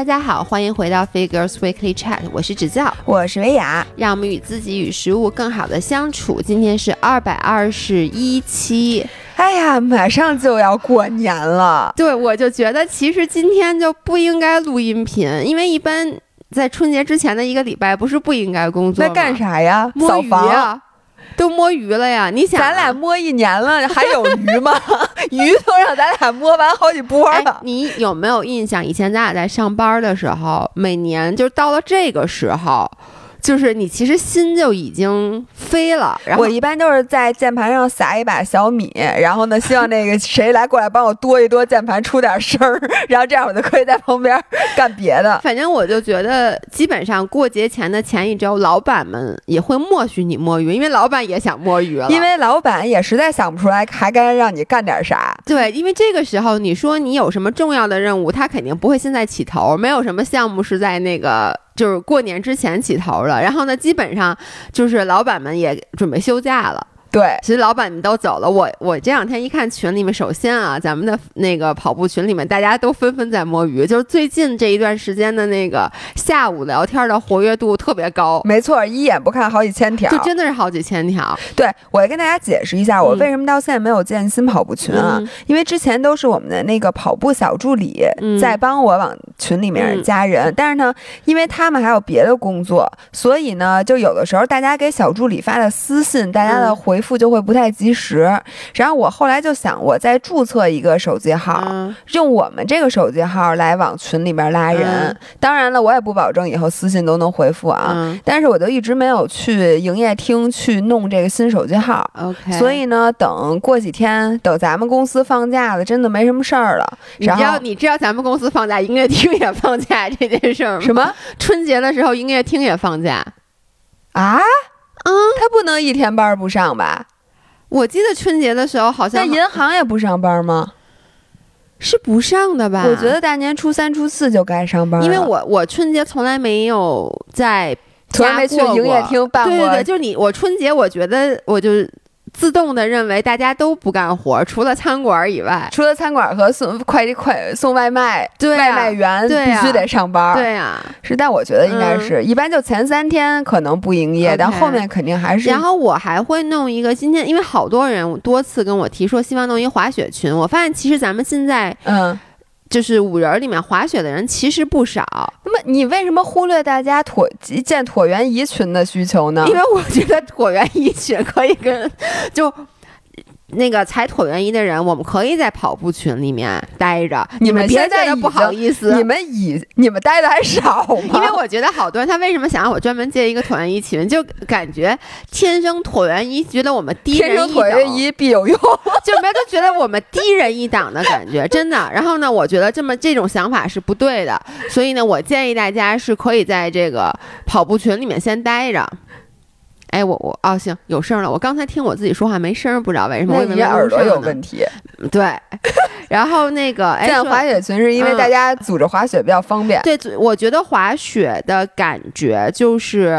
大家好，欢迎回到 Figures Weekly Chat， 我是芷教， 我是维雅， 让我们与自己与食物更好的相处。今天是221期， 哎呀，马上就要过年了。 对，我就觉得其实今天就不应该录音频，因为一般在春节之前的1个礼拜不是不应该工作吗？ 那干啥呀？ 摸鱼呀，都摸鱼了呀！你想、 咱俩摸1年了，还有鱼吗？鱼都让咱俩摸完好几波了。 你有没有印象？以前咱俩在上班的时候，每年就到了这个时候，就是你其实心就已经飞了。然后我一般都是在键盘上撒一把小米，然后呢，希望那个谁来过来帮我多一多键盘出点声儿，然后这样我就可以在旁边干别的。 反正我就觉得，基本上过节前的前一周，老板们也会默许你摸鱼，因为老板也想摸鱼了。 因为老板也实在想不出来还该让你干点啥。 对，因为这个时候你说你有什么重要的任务，他肯定不会现在起头，没有什么项目是在那个就是过年之前起头的。然后呢，基本上就是老板们也准备休假了。 对， 其实老板们都走了。我这2天一看群里面，首先啊，咱们的那个跑步群里面，大家都纷纷在摸鱼，就是最近这一段时间的那个下午聊天的活跃度特别高。 没错，一眼不看好几千条， 就真的是好几千条。 对，我也跟大家解释一下，我为什么到现在没有建新跑步群啊？因为之前都是我们的那个跑步小助理在帮我往群里面加人，但是呢，因为他们还有别的工作，所以呢，就有的时候大家给小助理发的私信，大家的回复就会不太及时。然后我后来就想，我再注册一个手机号，用我们这个手机号来往群里面拉人。当然了，我也不保证以后私信都能回复啊，但是我就一直没有去营业厅去弄这个新手机号。 OK， 所以呢，等过几天，等咱们公司放假了，真的没什么事儿了。 你知道咱们公司放假，营业厅也放假这件事儿吗？ 什么？ 春节的时候，营业厅也放假啊？他不能一天班不上吧？ 我记得春节的时候好像。 那银行也不上班吗？ 是不上的吧？ 我觉得大年初3、初4就该上班了。 因为我春节从来没有在从来没去营业厅办过。 对对对，就是我春节，我觉得我就自动的认为大家都不干活，除了餐馆以外， 除了餐馆和送外卖， 对外卖员必须得上班。 对呀， 是，但我觉得应该是一般就前3天可能不营业，但后面肯定还是。 然后我还会弄一个，今天因为好多人多次跟我提说希望弄一滑雪群，我发现其实咱们现在就是5人里面滑雪的人其实不少。 那么你为什么忽略大家建椭圆仪群的需求呢？ 因为我觉得椭圆仪群可以跟就那个踩椭圆仪的人，我们可以在跑步群里面待着。你们别觉得不好意思， 你们待的还少吗？ 因为我觉得好多人他为什么想让我专门建一个椭圆仪群，就感觉天生椭圆仪觉得我们低人一等， 天生椭圆仪必有用， 就没有觉得我们低人一档的感觉，真的。然后呢，我觉得这种想法是不对的，所以呢，我建议大家是可以在这个跑步群里面先待着。哎，我行，有声了。我刚才听我自己说话没声，不知道为什么。 那你耳朵有问题。 对，然后那个建滑雪群是因为大家组织滑雪比较方便。 对，我觉得滑雪的感觉就是，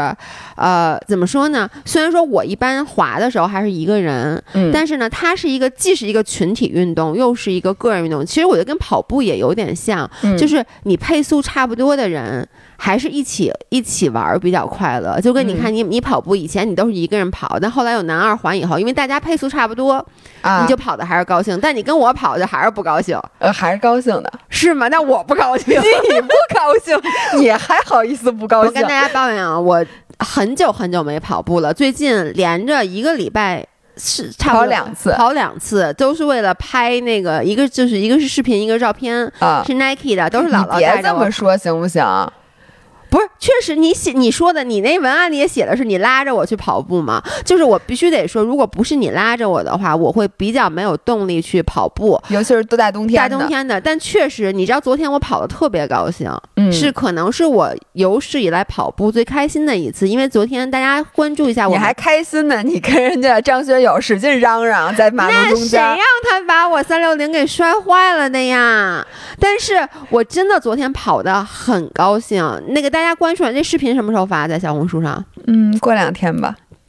怎么说呢？虽然说我一般滑的时候还是一个人，但是呢，它是既是一个群体运动，又是一个个人运动。其实我觉得跟跑步也有点像，就是你配速差不多的人。还是一起玩比较快乐，就跟你看你跑步以前你都是一个人跑，但后来有男二环以后，因为大家配速差不多，你就跑的还是高兴，但你跟我跑的还是不高兴， 还是高兴的， 是吗？那我不高兴， 你不高兴，你还好意思不高兴？ 我跟大家抱怨啊，我很久没跑步了，最近连着1个礼拜。是差不多跑2次，都是为了拍那个一个是视频，一个照片是 Nike 的，都是姥姥带着我。 你别这么说行不行？ 不是，确实你说的，你那文案里也写的是你拉着我去跑步嘛？就是我必须得说，如果不是你拉着我的话，我会比较没有动力去跑步， 尤其是大冬天的。但确实，你知道昨天我跑得特别高兴，是可能是我有史以来跑步最开心的一次，因为昨天大家关注一下我， 你还开心呢？你跟人家张学友使劲嚷嚷在马路中间， 那谁让他把我360给摔坏了的呀？但是我真的昨天跑得很高兴。那个大家关注这视频什么时候发在小红书上？ 过2天吧。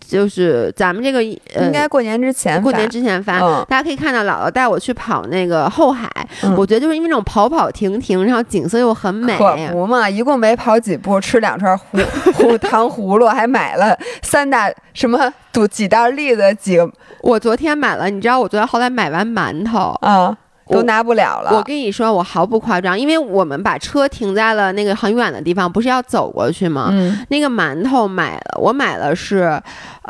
就是咱们这个应该过年之前发，大家可以看到姥姥带我去跑那个后海，我觉得就是因为那种跑跑停停，然后景色又很美。 可不嘛，一共没跑几步，吃2串糖葫芦，还买了3大什么几袋栗子我昨天买了，你知道我昨天后来买完馒头啊。都拿不了了。 我跟你说，我毫不夸张，因为我们把车停在了那个很远的地方，不是要走过去吗？那个馒头我买了是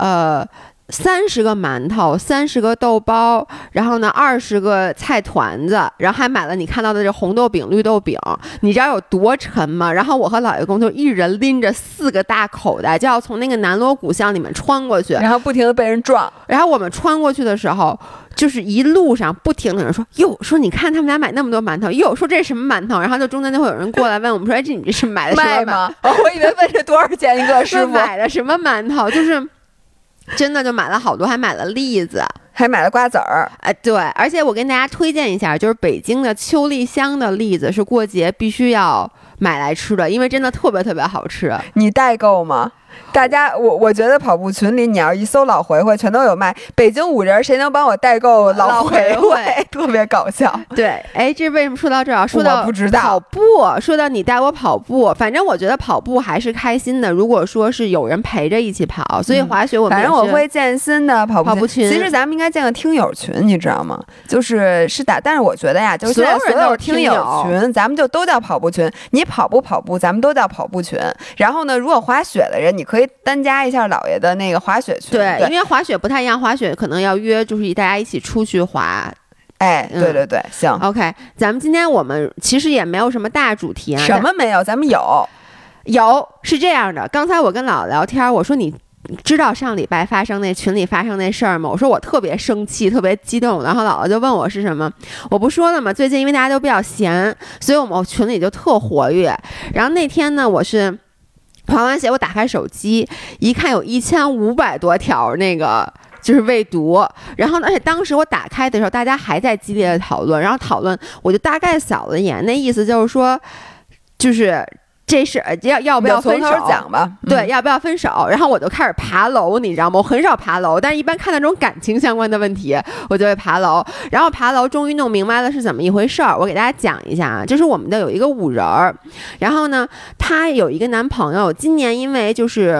30个馒头，30个豆包，然后呢20个菜团子，然后还买了你看到的这红豆饼、绿豆饼，你知道有多沉吗？然后我和老爷公就一人拎着4个大口袋，就要从那个南锣鼓巷里面穿过去， 然后不停的被人撞。 然后我们穿过去的时候，就是一路上不停的人说，说你看他们俩买那么多馒头，说这是什么馒头，然后就中间就会有人过来问我们说，你这是买的什么卖吗？我以为问这多少钱一个，师傅买的什么馒头，就是真的就买了好多，还买了栗子， 还买了瓜子儿。 对，而且我跟大家推荐一下，就是北京的秋丽香的栗子是过节必须要买来吃的，因为真的特别特别好吃。 你代购吗？大家，我觉得跑步群里你要一搜老回回，全都有卖。北京5人，谁能帮我代购老回回？特别搞笑。 对，这为什么说到这儿？说到不知道跑步，说到你带我跑步，反正我觉得跑步还是开心的。如果说是有人陪着一起跑，所以滑雪我们反正我会建新的跑步群。 其实咱们应该建个听友群，你知道吗？就是但是我觉得呀，就是所有听友群，咱们就都叫跑步群。你跑步，咱们都叫跑步群。然后呢，如果滑雪的人，你可以单加一下姥爷的那个滑雪群。 对，因为滑雪不太一样，滑雪可能要约，就是大家一起出去滑。 对，行 ，OK。咱们今天我们其实也没有什么大主题啊， 什么没有？咱们有是这样的。刚才我跟姥姥聊天，我说你知道上礼拜群里发生那事儿吗？我说我特别生气，特别激动，然后姥姥就问我是什么，我不说了吗？最近因为大家都比较闲，所以我们群里就特活跃。然后那天呢，我是滑完鞋，我打开手机一看，有1500多条那个就是未读，然后而且当时我打开的时候，大家还在激烈的讨论，然后讨论我就大概扫了一眼，那意思就是说，就是这是要不要分手？ 讲吧， 对，要不要分手？然后我就开始爬楼，你知道吗？我很少爬楼，但是一般看到这种感情相关的问题，我就会爬楼。然后爬楼，终于弄明白了是怎么一回事儿。我给大家讲一下啊，就是我们的有一个5人儿，然后呢，她有一个男朋友，今年因为就是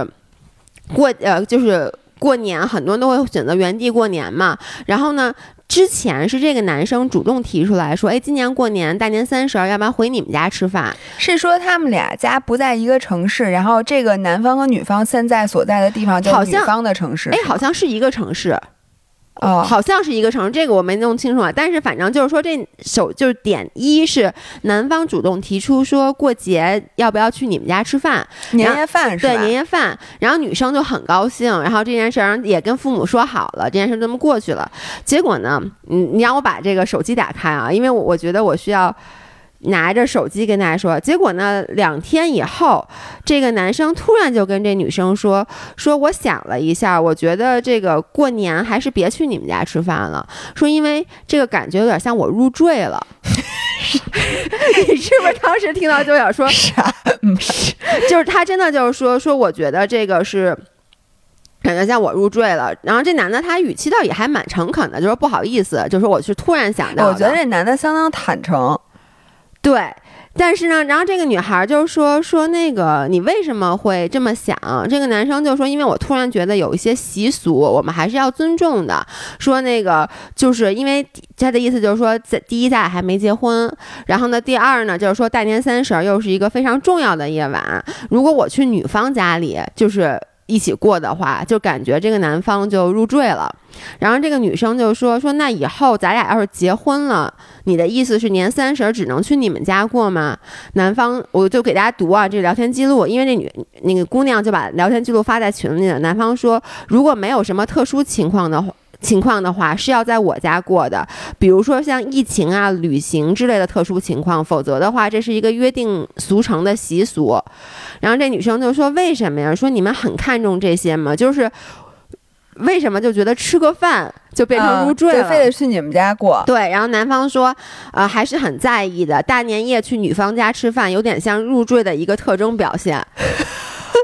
过年，很多人都会选择原地过年嘛。然后呢，之前是这个男生主动提出来说，今年过年大年30，要不然回你们家吃饭？ 是说他们俩家不在一个城市，然后这个男方和女方现在所在的地方就是女方的城市。 好像是一个城市。 好像是一个城市，这个我没弄清楚啊。但是反正就是说，就是点一是男方主动提出说过节要不要去你们家吃饭， 年夜饭是吧？ 对，年夜饭。然后女生就很高兴，然后这件事儿也跟父母说好了，这件事这么过去了。结果呢，你让我把这个手机打开啊，因为我觉得我需要拿着手机跟大家说。结果呢，2天以后，这个男生突然就跟这女生说我想了一下，我觉得这个过年还是别去你们家吃饭了，说因为这个感觉有点像我入赘了。你是不是当时听到就想说啥？ 就是他真的就是说我觉得这个是感觉像我入赘了。然后这男的他语气倒也还蛮诚恳的，就说不好意思，就说我是突然想到的。 我觉得这男的相当坦诚。 对，但是呢，然后这个女孩就说那个你为什么会这么想？这个男生就说因为我突然觉得有一些习俗我们还是要尊重的。说那个就是因为他的意思就是说，第一咱俩还没结婚，然后呢，第二呢就是说大年30又是一个非常重要的夜晚，如果我去女方家里就是一起过的话，就感觉这个男方就入赘了。然后这个女生就说那以后咱俩要是结婚了，你的意思是年30只能去你们家过吗？男方，我就给大家读啊这聊天记录，因为那个姑娘就把聊天记录发在群里了。男方说，如果没有什么特殊情况的话是要在我家过的，比如说像疫情啊、旅行之类的特殊情况，否则的话这是一个约定俗成的习俗。然后这女生就说为什么呀？说你们很看重这些吗？就是为什么就觉得吃个饭就变成入赘了， 就非得去你们家过？ 对，然后男方说还是很在意的，大年夜去女方家吃饭有点像入赘的一个特征表现。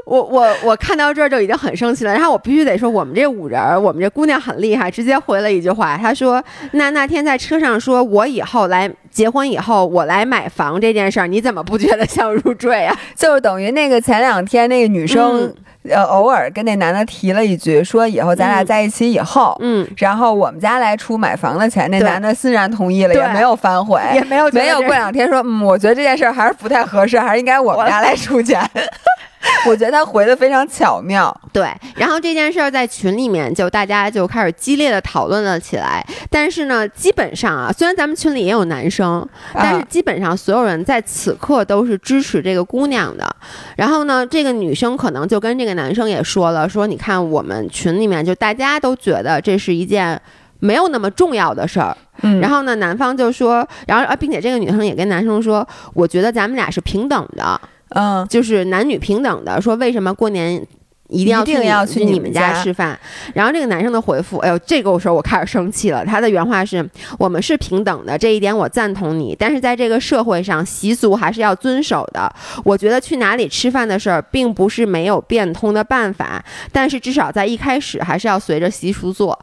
我看到这儿就已经很生气了，然后我必须得说，我们这5人，我们这姑娘很厉害，直接回了一句话，她说那天在车上说，我以后来结婚以后我来买房这件事儿，你怎么不觉得像入赘啊？ 就是等于那个前2天那个女生。偶尔跟那男的提了一句，说以后咱俩在一起以后，然后我们家来出买房的钱，那男的欣然同意了，也没有反悔， 也没有过 2天说，我觉得这件事还是不太合适，还是应该我们家来出钱。我觉得他回的非常巧妙。 对，然后这件事儿在群里面就大家就开始激烈的讨论了起来。但是呢，基本上啊，虽然咱们群里也有男生，但是基本上所有人在此刻都是支持这个姑娘的。然后呢，这个女生可能就跟这个男生也说了，说你看我们群里面就大家都觉得这是一件没有那么重要的事儿。然后呢，男方就说，然后并且这个女生也跟男生说，我觉得咱们俩是平等的。就是男女平等的，说为什么过年一定要去你们家吃饭？然后这个男生的回复，哎呦，这个时候我开始生气了。他的原话是：我们是平等的，这一点我赞同你，但是在这个社会上，习俗还是要遵守的。我觉得去哪里吃饭的事儿，并不是没有变通的办法，但是至少在一开始还是要随着习俗做。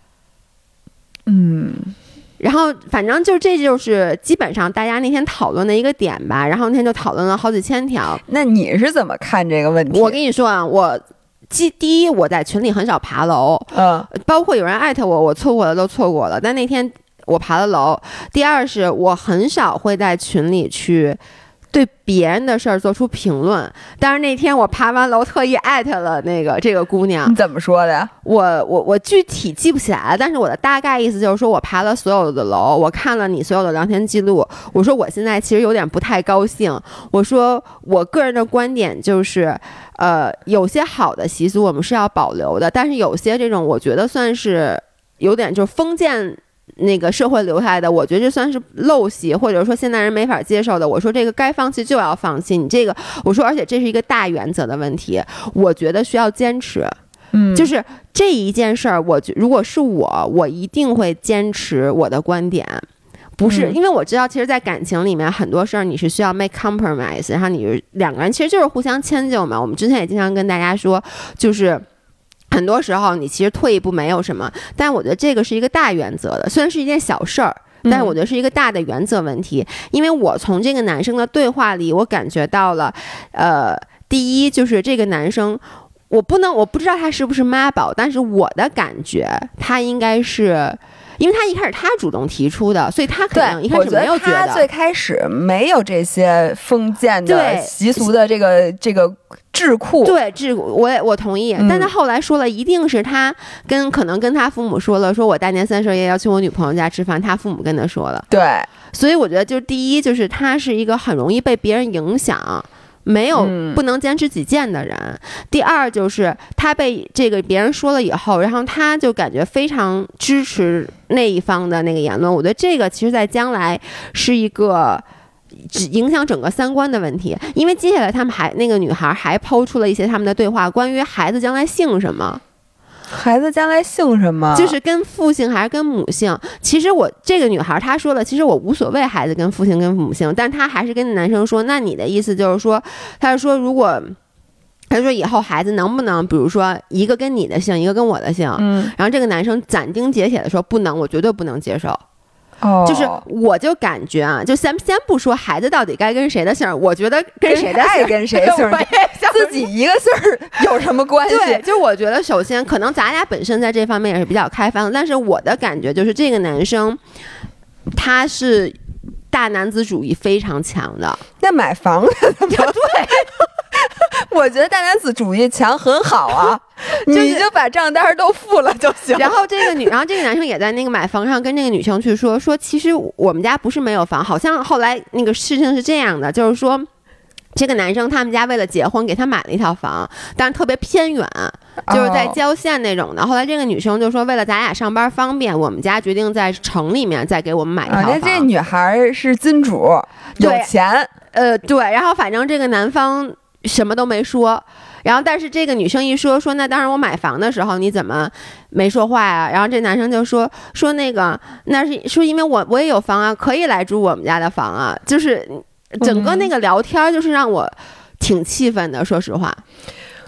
然后反正这就是基本上大家那天讨论的一个点吧，然后那天就讨论了好几千条。 那你是怎么看这个问题？ 我跟你说啊，第一，我在群里很少爬楼，包括有人艾特我，我错过了都错过了，但那天我爬了楼。第二是我很少会在群里去对别人的事儿做出评论，但是那天我爬完楼特意艾特了这个姑娘。 你怎么说的呀？ 我具体记不起来了，但是我的大概意思就是说，我爬了所有的楼，我看了你所有的聊天记录，我说我现在其实有点不太高兴，我说我个人的观点就是有些好的习俗我们是要保留的，但是有些这种我觉得算是有点就是封建那个社会留下来的，我觉得这算是陋习，或者说现代人没法接受的。我说这个该放弃就要放弃，你这个我说，而且这是一个大原则的问题，我觉得需要坚持。就是这一件事儿，如果是我一定会坚持我的观点。不是，因为我知道，其实，在感情里面很多事儿你是需要 make compromise， 然后你两个人其实就是互相迁就嘛。我们之前也经常跟大家说，就是很多时候你其实退一步没有什么，但我觉得这个是一个大原则的，虽然是一件小事儿，但是我觉得是一个大的原则问题。因为我从这个男生的对话里，我感觉到了，第一就是这个男生，我不知道他是不是妈宝，但是我的感觉他应该是。因为他一开始他主动提出的，所以他可能一开始没有觉得。 他最开始没有这些封建的习俗的这个智库。 对智库，我同意。但他后来说了，一定是他可能跟他父母说了，说我大年30夜要去我女朋友家吃饭，他父母跟他说了。 对， 所以我觉得就第一就是他是一个很容易被别人影响。没有不能坚持己见的人。第二就是他被这个别人说了以后，然后他就感觉非常支持那一方的那个言论。我觉得这个其实在将来是一个影响整个三观的问题，因为接下来他们那个女孩还抛出了一些他们的对话，关于孩子将来姓什么。 孩子将来姓什么？ 就是跟父姓还是跟母姓？其实这个女孩她说了，其实我无所谓孩子跟父姓跟母姓，但她还是跟男生说，那你的意思就是说，她说如果他说以后孩子能不能，比如说一个跟你的姓，一个跟我的姓，然后这个男生斩钉截铁的说不能，我绝对不能接受。就是我就感觉啊，就先不说孩子到底该跟谁的姓，我觉得跟谁的姓跟谁姓，自己一个姓有什么关系？ 对，就我觉得首先可能咱俩本身在这方面也是比较开放的，但是我的感觉就是这个男生他是大男子主义非常强的。 那买房子怎么对？我觉得大男子主义强很好啊，你就把账单都付了就行。 然后这个男生也在那个买房上跟这个女生去说，其实我们家不是没有房，好像后来那个事情是这样的，就是说这个男生他们家为了结婚给他买了一套房，但是特别偏远，就是在郊县那种的。后来这个女生就说，为了咱俩上班方便，我们家决定在城里面再给我们买一套房。 这女孩是金主，有钱。 对，然后反正这个男方什么都没说，然后但是这个女生一说那当时我买房的时候你怎么没说话啊？然后这男生就说那个那是说因为我也有房啊，可以来住我们家的房啊，就是整个那个聊天就是让我挺气愤的，说实话。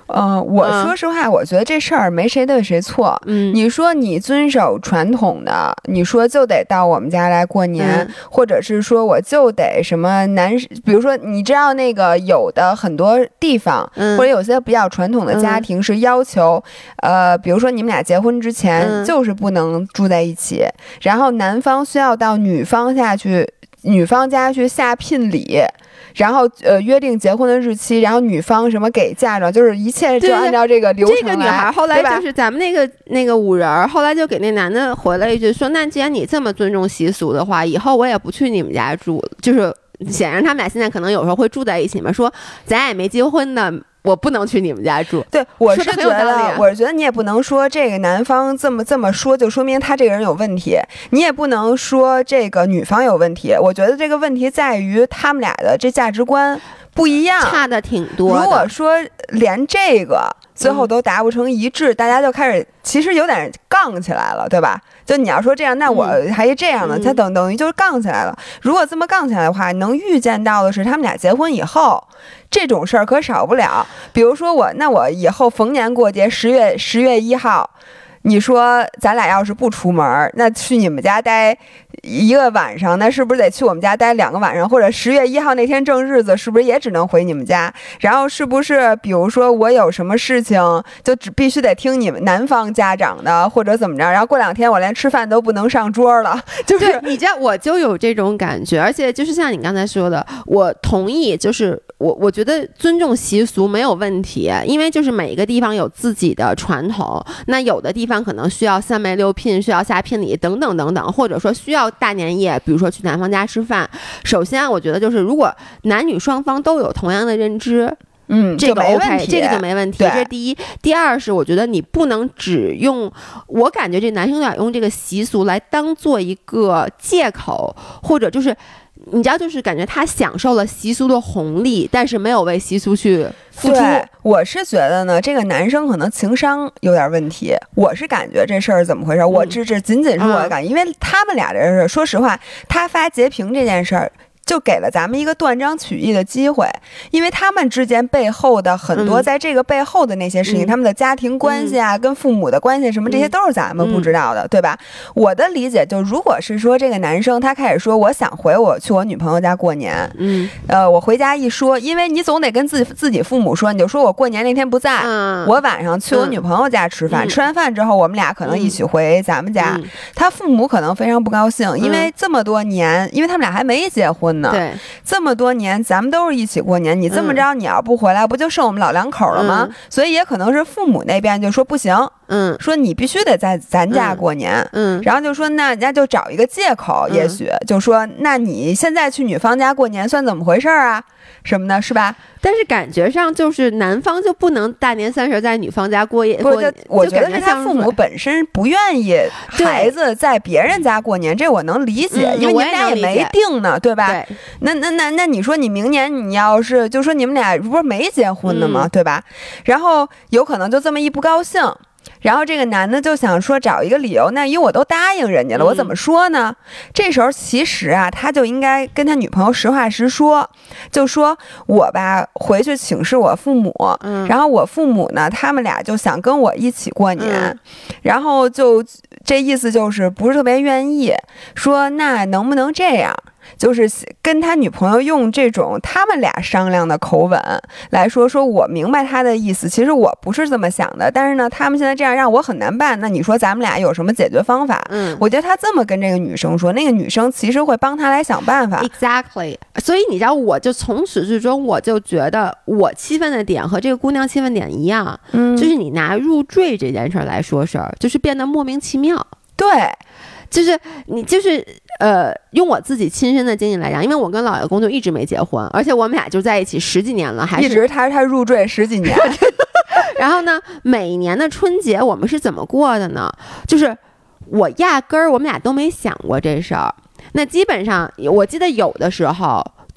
我说实话，我觉得这事儿没谁对谁错。你说你遵守传统的，你说就得到我们家来过年，或者是说我就得什么比如说你知道那个有的很多地方，或者有些比较传统的家庭是要求，比如说你们俩结婚之前就是不能住在一起，然后男方需要到女方家去下聘礼。然后约定结婚的日期，然后女方什么给嫁妆，就是一切就按照这个流程来。 这个女孩后来就是咱们那个五人，后来就给那男的回了一句说：“那既然你这么尊重习俗的话，以后我也不去你们家住。”就是显然他们俩现在可能有时候会住在一起嘛，说咱俩也没结婚呢。我不能去你们家住。 对，我是觉得你也不能说这个男方这么说就说明他这个人有问题，你也不能说这个女方有问题。我觉得这个问题在于他们俩的这价值观不一样， 差的挺多的。 如果说连这个最后都达不成一致，大家就开始其实有点杠起来了，对吧？就你要说这样，那我还这样呢，他等于就是杠起来了。如果这么杠起来的话，能预见到的是他们俩结婚以后这种事儿可少不了。比如说我以后逢年过节10月1号，你说咱俩要是不出门，那去你们家待1个晚上，那是不是得去我们家待2个晚上？或者10月1号那天正日子，是不是也只能回你们家？然后是不是比如说我有什么事情，就必须得听你们男方家长的，或者怎么着？然后过2天我连吃饭都不能上桌了，就是你知道我就有这种感觉，而且就是像你刚才说的，我同意，就是我觉得尊重习俗没有问题，因为就是每一个地方有自己的传统，那有的地方可能需要3媒6聘，需要下聘礼等等等等，或者说需要大年夜，比如说去男方家吃饭。首先我觉得就是如果男女双方都有同样的认知，这个 OK， 这个就没问题。这是第一。第二是我觉得你不能只用，我感觉这男生有点用这个习俗来当做一个借口，或者就是你知道，就是感觉他享受了习俗的红利，但是没有为习俗去付出。 对，我是觉得呢，这个男生可能情商有点问题。我是感觉这事儿怎么回事？我这仅仅是我的感觉，因为他们俩这事，说实话，他发截屏这件事儿，就给了咱们一个断章取义的机会，因为他们之间背后的很多，在这个背后的那些事情，他们的家庭关系啊，跟父母的关系什么，这些都是咱们不知道的，对吧？我的理解就，如果是说这个男生他开始说我想去我女朋友家过年，我回家一说，因为你总得跟自己父母说，你就说我过年那天不在，我晚上去我女朋友家吃饭，吃完饭之后我们俩可能一起回咱们家，他父母可能非常不高兴，因为这么多年，因为他们俩还没结婚。 对， 这么多年咱们都是一起过年，你这么着，你要不回来，不就剩我们老两口了吗？所以也可能是父母那边就说不行，说你必须得在咱家过年，然后就说那人家就找一个借口，也许就说那你现在去女方家过年算怎么回事啊？什么的，是吧？ 但是感觉上就是男方就不能大年30在女方家过夜。 我觉得是他父母本身不愿意孩子在别人家过年，这我能理解，因为你们俩也没定呢，对吧？ 对。 那你说你明年你要是就说你们俩不是没结婚呢吗？对吧？然后有可能就这么一不高兴。然后这个男的就想说找一个理由，那因为我都答应人家了，我怎么说呢？这时候其实啊，他就应该跟他女朋友实话实说，就说我吧回去请示我父母，然后我父母呢，他们俩就想跟我一起过年，然后就这意思就是不是特别愿意，说那能不能这样？就是跟他女朋友用这种他们俩商量的口吻来说我明白他的意思，其实我不是这么想的，但是呢他们现在这样让我很难办，那你说咱们俩有什么解决方法？我觉得他这么跟这个女生说，那个女生其实会帮他来想办法。 Exactly。 所以你知道，我就从始至终我就觉得我气愤的点和这个姑娘气愤点一样，就是你拿入赘这件事来说事儿，就是变得莫名其妙。 对， 就是你就是用我自己亲身的经历来讲，因为我跟老爷公就一直没结婚，而且我们俩就在一起10几年了，还是一直他入赘10几年。 然后呢，每年的春节我们是怎么过的呢？就是我压根儿我们俩都没想过这事儿。那基本上我记得有的时候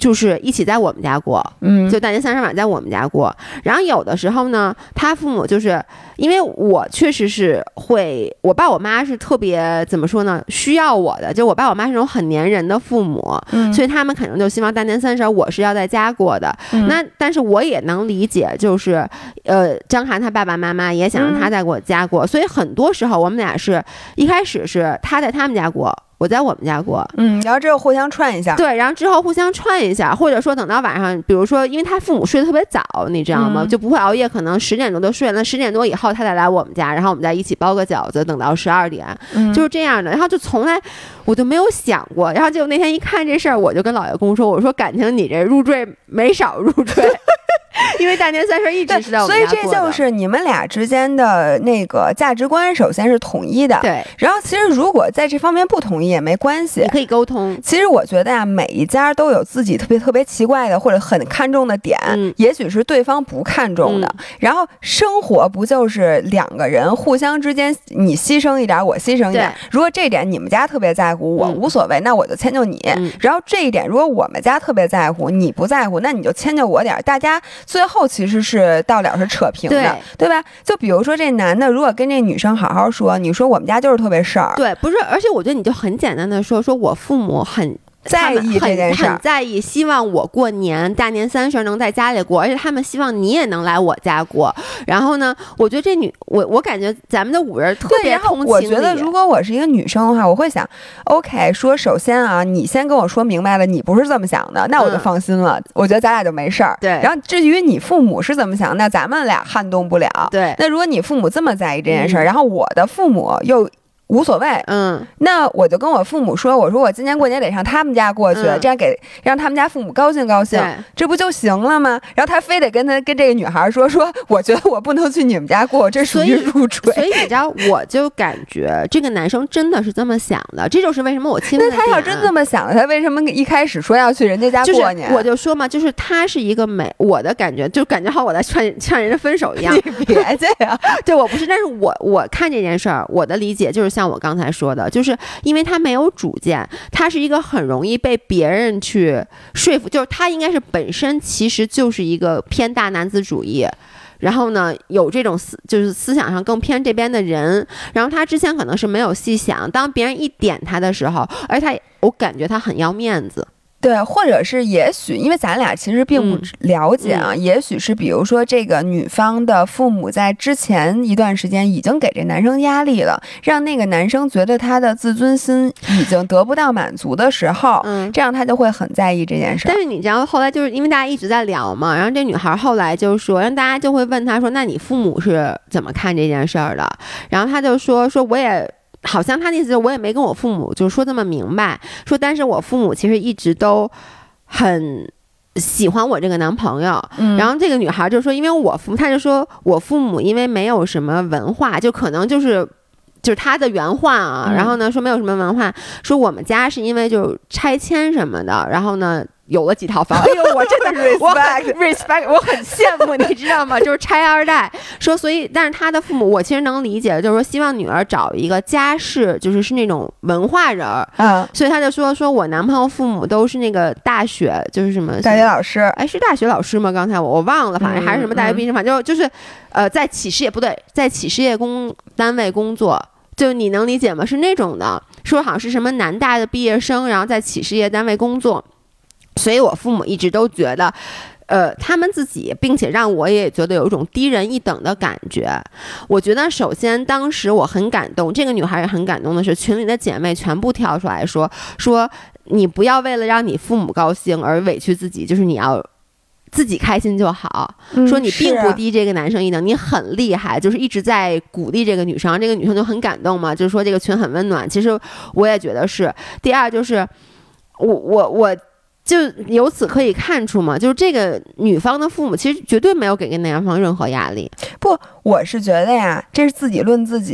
就是一起在我们家过，就大年30晚在我们家过。然后有的时候呢，他父母就是因为我确实是会，我爸我妈是特别怎么说呢，需要我的，就我爸我妈是那种很粘人的父母，所以他们可能就希望大年30我是要在家过的。那但是我也能理解，就是张涵他爸爸妈妈也想让他在我家过，所以很多时候我们俩是一开始是他在他们家过，我在我们家过， 然后之后互相串一下， 对，然后之后互相串一下，或者说等到晚上，比如说，因为他父母睡得特别早，你知道吗？就不会熬夜，可能10点多就睡了，那10点多以后他再来我们家，然后我们再一起包个饺子，等到12点，就是这样的。然后就从来我就没有想过，然后结果那天一看这事儿，我就跟老爷公说，我说感情你这入赘没少入赘。因为大年30一直是在我们家过的， 所以这就是你们俩之间的那个价值观，首先是统一的。 对， 然后其实如果在这方面不统一也没关系， 你可以沟通。 其实我觉得呀，每一家都有自己特别奇怪的或者很看重的点，也许是对方不看重的。然后生活不就是两个人互相之间，你牺牲一点，我牺牲一点。如果这点你们家特别在乎，我无所谓，那我就迁就你。然后这一点如果我们家特别在乎，你不在乎，那你就迁就我点。大家最后其实是到了是扯平的， 对吧？就比如说这男的如果跟这女生好好说，你说我们家就是特别事儿， 对，不是，而且我觉得你就很简单的说我父母很在意这件事， 很在意，希望我过年大年30能在家里过，而且他们希望你也能来我家过。然后呢，我觉得这我感觉咱们的5人特别通情理。 我觉得如果我是一个女生的话，我会想 OK 说首先啊，你先跟我说明白了你不是这么想的，那我就放心了，我觉得咱俩就没事儿。 对， 然后至于你父母是怎么想，那咱们俩撼动不了。 对， 那如果你父母这么在意这件事儿，然后我的父母又无所谓，那我就跟我父母说，我说我今年过年得上他们家过去，这样让他们家父母高兴高兴，这不就行了吗？然后他非得跟这个女孩说，我觉得我不能去你们家过，这属于入赘。 所以你知道，我就感觉这个男生真的是这么想的，这就是为什么我亲。 那他要真这么想的，他为什么一开始说要去人家家过年？ 我就说嘛，就是他是一个我的感觉，就感觉好像我在劝人家分手一样。 你别这样， 对，我不是，但是我看这件事儿，我的理解就是像我刚才说的，就是因为他没有主见，他是一个很容易被别人去说服，就是他应该是本身其实就是一个偏大男子主义，然后呢有这种就是思想上更偏这边的人，然后他之前可能是没有细想，当别人一点他的时候，而我感觉他很要面子。 对，或者是也许因为咱俩其实并不了解啊，也许是比如说这个女方的父母在之前一段时间已经给这男生压力了，让那个男生觉得他的自尊心已经得不到满足的时候，这样他就会很在意这件事。 但是你知道后来就是因为大家一直在聊嘛，然后这女孩后来就说，让大家就会问他说，那你父母是怎么看这件事儿的？然后他就说我也好像他的意思就是我也没跟我父母就说这么明白，说但是我父母其实一直都很喜欢我这个男朋友。然后这个女孩就说，因为他就说我父母因为没有什么文化，就可能就是他的原话啊，然后呢说没有什么文化，说我们家是因为就拆迁什么的，然后呢有了几套房。哎呦，我真的是respect， 我很羡慕，你知道吗？就是拆二代，说所以，但是他的父母，我其实能理解，就是说希望女儿找一个家世，是那种文化人儿。所以他就说我男朋友父母都是那个大学，就是什么大学老师， 哎，是大学老师吗？刚才我忘了，反正还是什么大学毕业生，反正就是在企事业不对，在企事业单位工作。就你能理解吗？是那种的，说好像是什么南大的毕业生，然后在企事业单位工作。所以我父母一直都觉得他们自己，并且让我也觉得有一种低人一等的感觉。我觉得首先当时我很感动，这个女孩也很感动的是，群里的姐妹全部跳出来说你不要为了让你父母高兴而委屈自己，就是你要自己开心就好。说你并不低这个男生一等，你很厉害，就是一直在鼓励这个女生，这个女生就很感动嘛，就是说这个群很温暖。其实我也觉得是。第二就是我就由此可以看出嘛，就是这个女方的父母其实绝对没有给男方任何压力。 不，我是觉得呀，这是自己论自己的。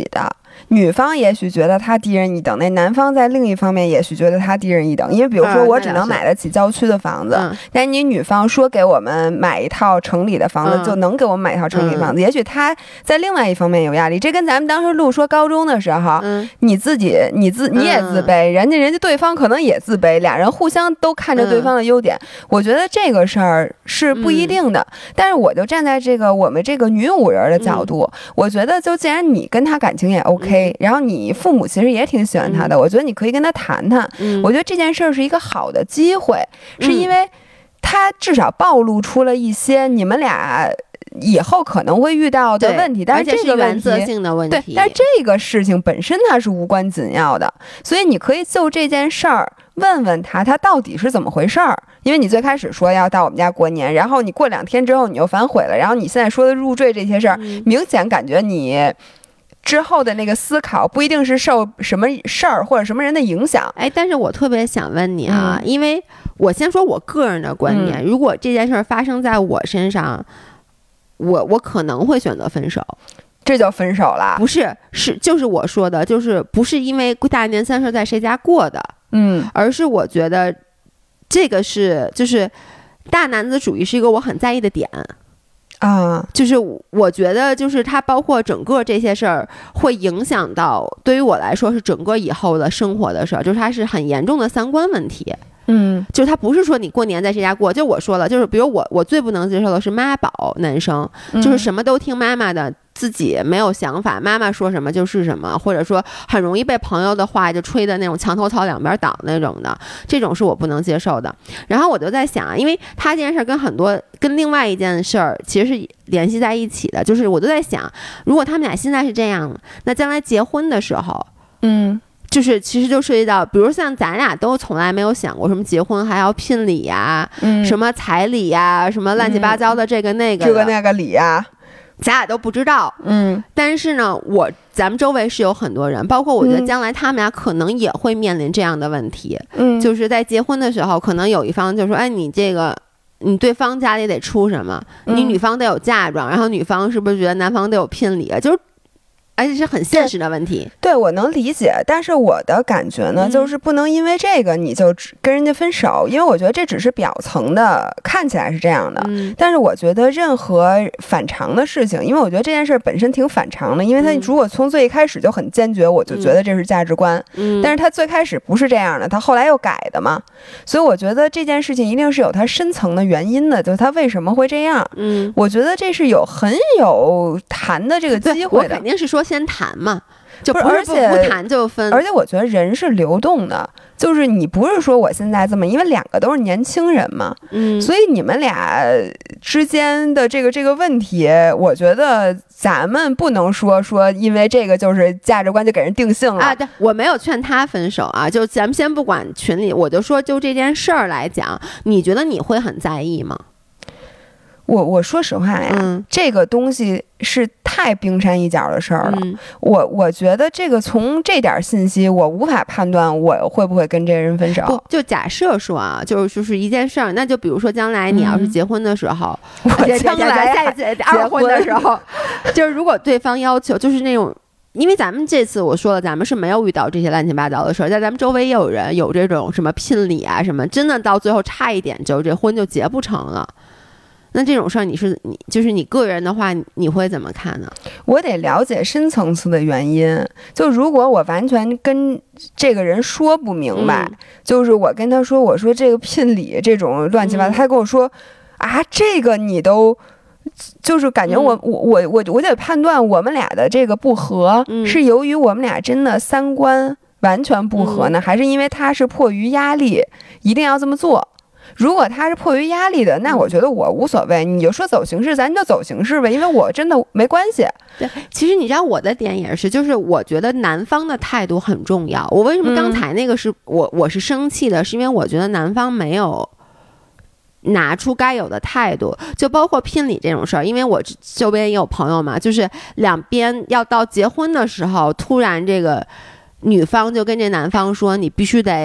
女方也许觉得他低人一等，那男方在另一方面也许觉得他低人一等，因为比如说我只能买得起郊区的房子，但你女方说给我们买一套城里的房子，就能给我们买一套城里房子，也许他在另外一方面有压力。这跟咱们当时录说高中的时候，你也自卑，人家对方可能也自卑，俩人互相都看着对方的优点，我觉得这个事儿是不一定的。但是我就站在这个我们这个女五人的角度，我觉得就既然你跟他感情也 OK，然后你父母其实也挺喜欢他的，我觉得你可以跟他谈谈。我觉得这件事是一个好的机会，是因为他至少暴露出了一些你们俩以后可能会遇到的问题，但是这个原则性的问题， 对，但是这个事情本身它是无关紧要的，所以你可以就这件事儿问问他到底是怎么回事儿。因为你最开始说要到我们家过年，然后你过2天之后你又反悔了，然后你现在说的入赘这些事儿，明显感觉你之后的那个思考不一定是受什么事儿或者什么人的影响。 但是我特别想问你啊，因为我先说我个人的观点，如果这件事儿发生在我身上，我可能会选择分手。 这就分手了？不是，就是我说的，就是不是因为大年三十在谁家过的，而是我觉得这个就是大男子主义是一个我很在意的点啊， 就是我觉得就是它包括整个这些事儿会影响到，对于我来说是整个以后的生活的事儿，就是它是很严重的三观问题。就是他不是说你过年在谁家过，就我说了，就是比如我最不能接受的是妈宝男生，就是什么都听妈妈的，自己没有想法，妈妈说什么就是什么，或者说很容易被朋友的话就吹的那种墙头草两边倒那种的，这种是我不能接受的。然后我就在想，因为他这件事跟另外一件事儿其实是联系在一起的，就是我都在想，如果他们俩现在是这样，那将来结婚的时候，就是其实就涉及到，比如像咱俩都从来没有想过什么结婚还要聘礼呀，什么彩礼呀，什么乱七八糟的这个那个这个那个礼呀， 咱俩都不知道。但是呢，咱们周围是有很多人，包括我觉得将来他们俩可能也会面临这样的问题。就是在结婚的时候，可能有一方就说，你这个你对方家里得出什么，你女方得有嫁妆，然后女方是不是觉得男方得有聘礼，就是而且是很现实的问题。 对，我能理解，但是我的感觉呢，就是不能因为这个你就跟人家分手，因为我觉得这只是表层的，看起来是这样的。但是我觉得任何反常的事情，因为我觉得这件事本身挺反常的，因为他如果从最一开始就很坚决，我就觉得这是价值观。但是他最开始不是这样的，他后来又改的嘛，所以我觉得这件事情一定是有它深层的原因的，就是他为什么会这样。我觉得这是很有谈的这个机会的。 我肯定是说先谈嘛，就不是不谈就分。 而且我觉得人是流动的，就是你不是说我现在这么，因为两个都是年轻人嘛，所以你们俩之间的这个问题，我觉得咱们不能说因为这个就是价值观就给人定性了啊。对，我没有劝他分手啊，就咱们先不管群里，我就说就这件事儿来讲，你觉得你会很在意吗？ 我说实话呀，这个东西是太冰山一角的事儿了。我觉得这个从这点信息，我无法判断我会不会跟这个人分手。 不，就假设说啊，就是一件事儿，那就比如说将来你要是结婚的时候， 我将来下一次二婚的时候，就是如果对方要求就是那种。因为咱们这次我说了，咱们是没有遇到这些乱七八糟的事儿，在咱们周围也有人有这种什么聘礼啊什么，真的到最后差一点就这婚就结不成了。那这种事儿，就是你个人的话，你会怎么看呢？ 我得了解深层次的原因。就如果我完全跟这个人说不明白，就是我跟他说，我说这个聘礼这种乱七八糟，他跟我说啊，这个你都。就是感觉我得判断我们俩的这个不合，是由于我们俩真的三观完全不合呢，还是因为他是迫于压力一定要这么做？如果他是迫于压力的，那我觉得我无所谓，你就说走形式，咱就走形式呗，因为我真的没关系。 对，其实你知道我的点也是，就是我觉得男方的态度很重要。我为什么刚才那个是我是生气的，是因为我觉得男方没有拿出该有的态度，就包括聘礼这种事儿。因为我周边也有朋友嘛，就是两边要到结婚的时候，突然这个女方就跟这男方说，你必须得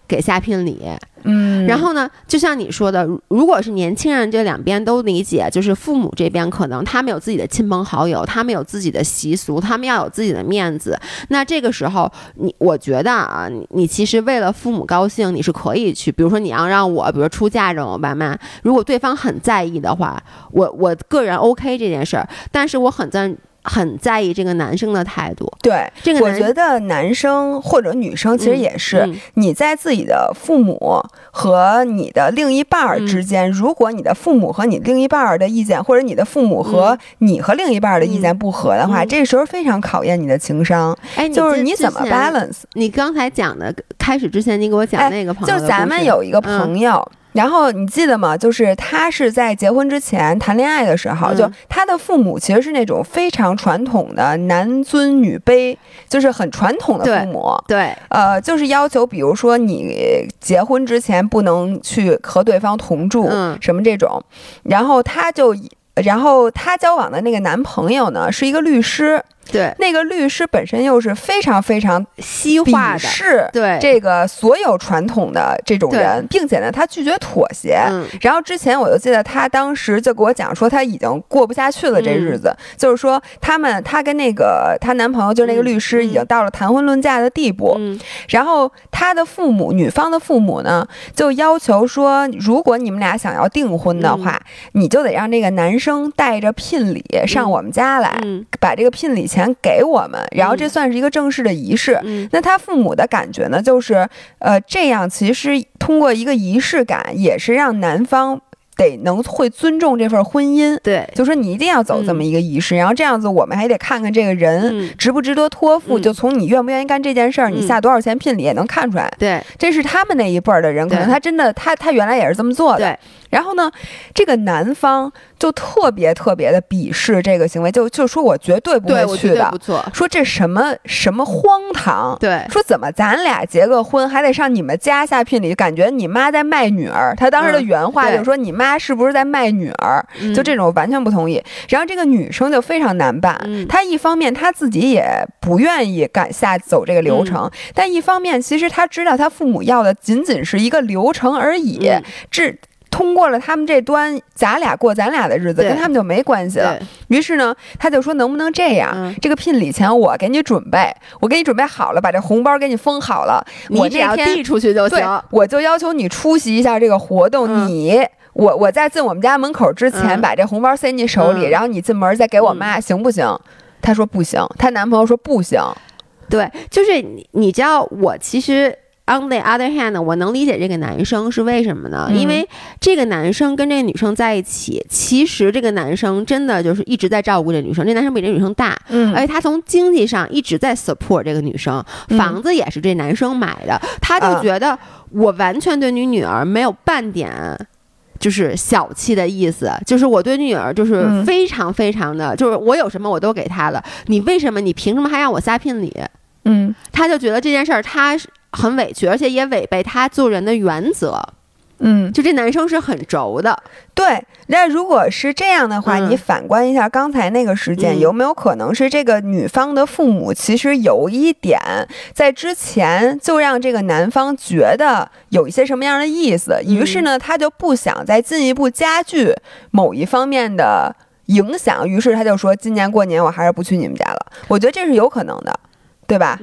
给下聘礼。 然后呢，就像你说的，如果是年轻人这两边都理解，就是父母这边可能他们有自己的亲朋好友，他们有自己的习俗，他们要有自己的面子。那这个时候，我觉得啊，你其实为了父母高兴，你是可以去，比如说你要让我，比如说出嫁让我爸妈，如果对方很在意的话，我个人 OK 这件事儿，但是我很在意这个男生的态度。 对， 这个我觉得男生或者女生其实也是，你在自己的父母和你的另一半之间，如果你的父母和你另一半的意见，或者你的父母和你和另一半的意见不合的话，这时候非常考验你的情商。就是你怎么 balance。 你刚才讲的开始之前，你给我讲那个朋友， 就是咱们有一个朋友。然后你记得吗？就是他是在结婚之前谈恋爱的时候，就他的父母其实是那种非常传统的男尊女卑，就是很传统的父母。 对， 就是要求，比如说你结婚之前不能去和对方同住，什么这种。然后他交往的那个男朋友呢，是一个律师。 对， 那个律师本身又是非常非常西化的， 是对这个所有传统的这种人，并且呢，他拒绝妥协。然后之前我就记得他当时就给我讲说，他已经过不下去了这日子，就是说他跟那个她男朋友，就是那个律师，已经到了谈婚论嫁的地步。然后他的父母，女方的父母呢，就要求说，如果你们俩想要订婚的话，你就得让这个男生带着聘礼上我们家来，把这个聘礼钱给我们，然后这算是一个正式的仪式。那他父母的感觉呢，就是这样其实通过一个仪式感，也是让男方得会尊重这份婚姻。 对， 就说你一定要走这么一个仪式，然后这样子我们还得看看这个人值不值得托付，就从你愿不愿意干这件事儿，你下多少钱聘礼也能看出来。 对， 这是他们那一辈儿的人，可能他真的他原来也是这么做的。 对。 然后呢，这个男方就特别的鄙视这个行为，就说我绝对不会去的，说这什么荒唐， 对， 说怎么咱俩结个婚还得上你们家下聘礼，感觉你妈在卖女儿。他当时的原话就是说，你妈是不是在卖女儿？就这种完全不同意。然后这个女生就非常难办，她一方面她自己也不愿意走这个流程，但一方面其实她知道她父母要的仅仅是一个流程而已，通过了他们这端，咱俩过咱俩的日子，跟他们就没关系了。于是呢，他就说能不能这样，这个聘礼钱我给你准备，我给你准备好了，把这红包给你封好了， 你只要递出去就行。 对，我就要求你出席一下这个活动，我在进我们家门口之前把这红包塞你手里，然后你进门再给我妈，行不行？她说不行，她男朋友说不行。 对，就是你知道，我其实on the other hand， 我能理解这个男生是为什么呢？因为这个男生跟这个女生在一起，其实这个男生真的就是一直在照顾这女生，这男生比这女生大，而且他从经济上一直在 support 这个女生，房子也是这男生买的，他就觉得我完全对你女儿没有半点就是小气的意思，就是我对女儿就是非常非常的，就是我有什么我都给她了，你凭什么还让我下聘礼？他就觉得这件事儿他很委屈，而且也违背他做人的原则。就这男生是很轴的。 对，那如果是这样的话，你反观一下刚才那个事件，有没有可能是这个女方的父母其实有一点在之前就让这个男方觉得有一些什么样的意思，于是呢，他就不想再进一步加剧某一方面的影响，于是他就说今年过年我还是不去你们家了。我觉得这是有可能的，对吧？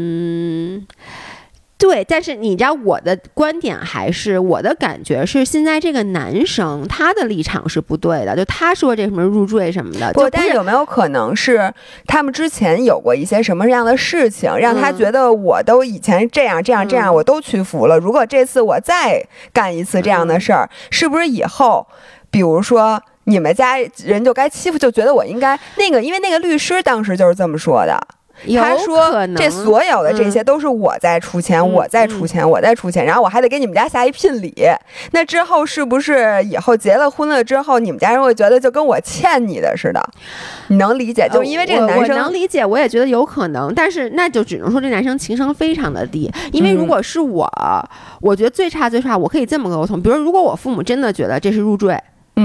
对，但是你知道我的观点还是我的感觉是，现在这个男生他的立场是不对的，就他说这什么入赘什么的， 但有没有可能是他们之前有过一些什么样的事情，让他觉得我都以前这样我都屈服了，如果这次我再干一次这样的事儿，是不是以后比如说你们家人就该欺负，就觉得我应该那个，因为那个律师当时就是这么说的。他说这所有的这些都是我在出钱，我在出钱，然后我还得给你们家下一聘礼，那之后是不是以后结了婚了之后，你们家人会觉得就跟我欠你的似的？你能理解？就是因为这个男生， 我能理解，我也觉得有可能，但是那就只能说这男生情商非常的低。因为如果是我觉得最差，我可以这么沟通，比如如果我父母真的觉得这是入赘，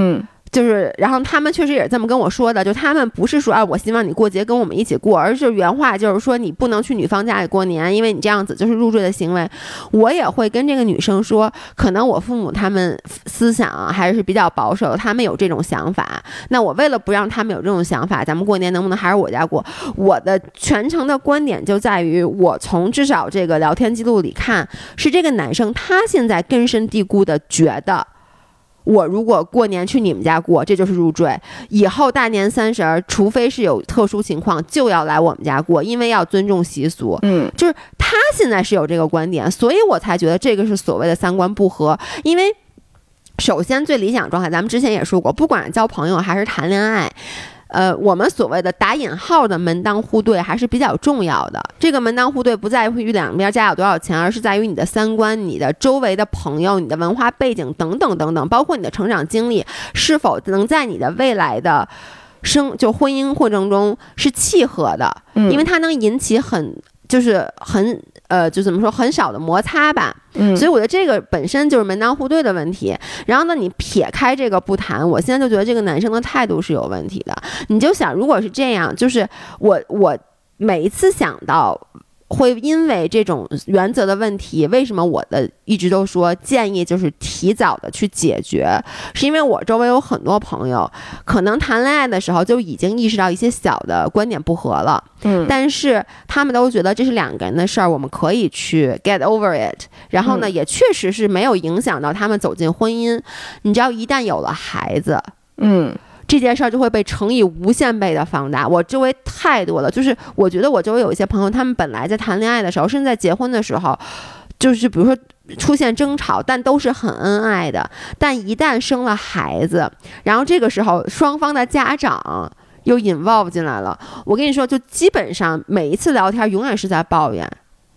然后他们确实也是这么跟我说的，就他们不是说我希望你过节跟我们一起过，而是原话就是说你不能去女方家里过年，因为你这样子就是入赘的行为。我也会跟这个女生说，可能我父母他们思想还是比较保守，他们有这种想法。那我为了不让他们有这种想法，咱们过年能不能还是我家过？我的全程的观点就在于，我从至少这个聊天记录里看，是这个男生他现在根深蒂固的觉得，我如果过年去你们家过，这就是入赘。以后大年30，除非是有特殊情况，就要来我们家过，因为要尊重习俗。就是他现在是有这个观点，所以我才觉得这个是所谓的三观不合。因为首先最理想状态，咱们之前也说过，不管是交朋友还是谈恋爱，我们所谓的打引号的门当户对还是比较重要的。这个门当户对不在于两边家有多少钱，而是在于你的三观、你的周围的朋友、你的文化背景等等等等，包括你的成长经历是否能在你的未来的婚姻过程中是契合的，因为它能引起就怎么说很少的摩擦吧。所以我觉得这个本身就是门当户对的问题。然后呢，你撇开这个不谈，我现在就觉得这个男生的态度是有问题的。你就想，如果是这样，就是我每一次想到会因为这种原则的问题，为什么我一直都说建议就是提早的去解决，是因为我周围有很多朋友可能谈恋爱的时候就已经意识到一些小的观点不合了，但是他们都觉得这是两个人的事儿，我们可以去 get over it， 然后呢，也确实是没有影响到他们走进婚姻。你知道一旦有了孩子，这件事儿就会被乘以无限倍的放大。我周围太多了，就是我觉得我周围有一些朋友，他们本来在谈恋爱的时候，甚至在结婚的时候，就是比如说出现争吵，但都是很恩爱的。但一旦生了孩子，然后这个时候双方的家长又involve进来了，我跟你说，就基本上每一次聊天永远是在抱怨。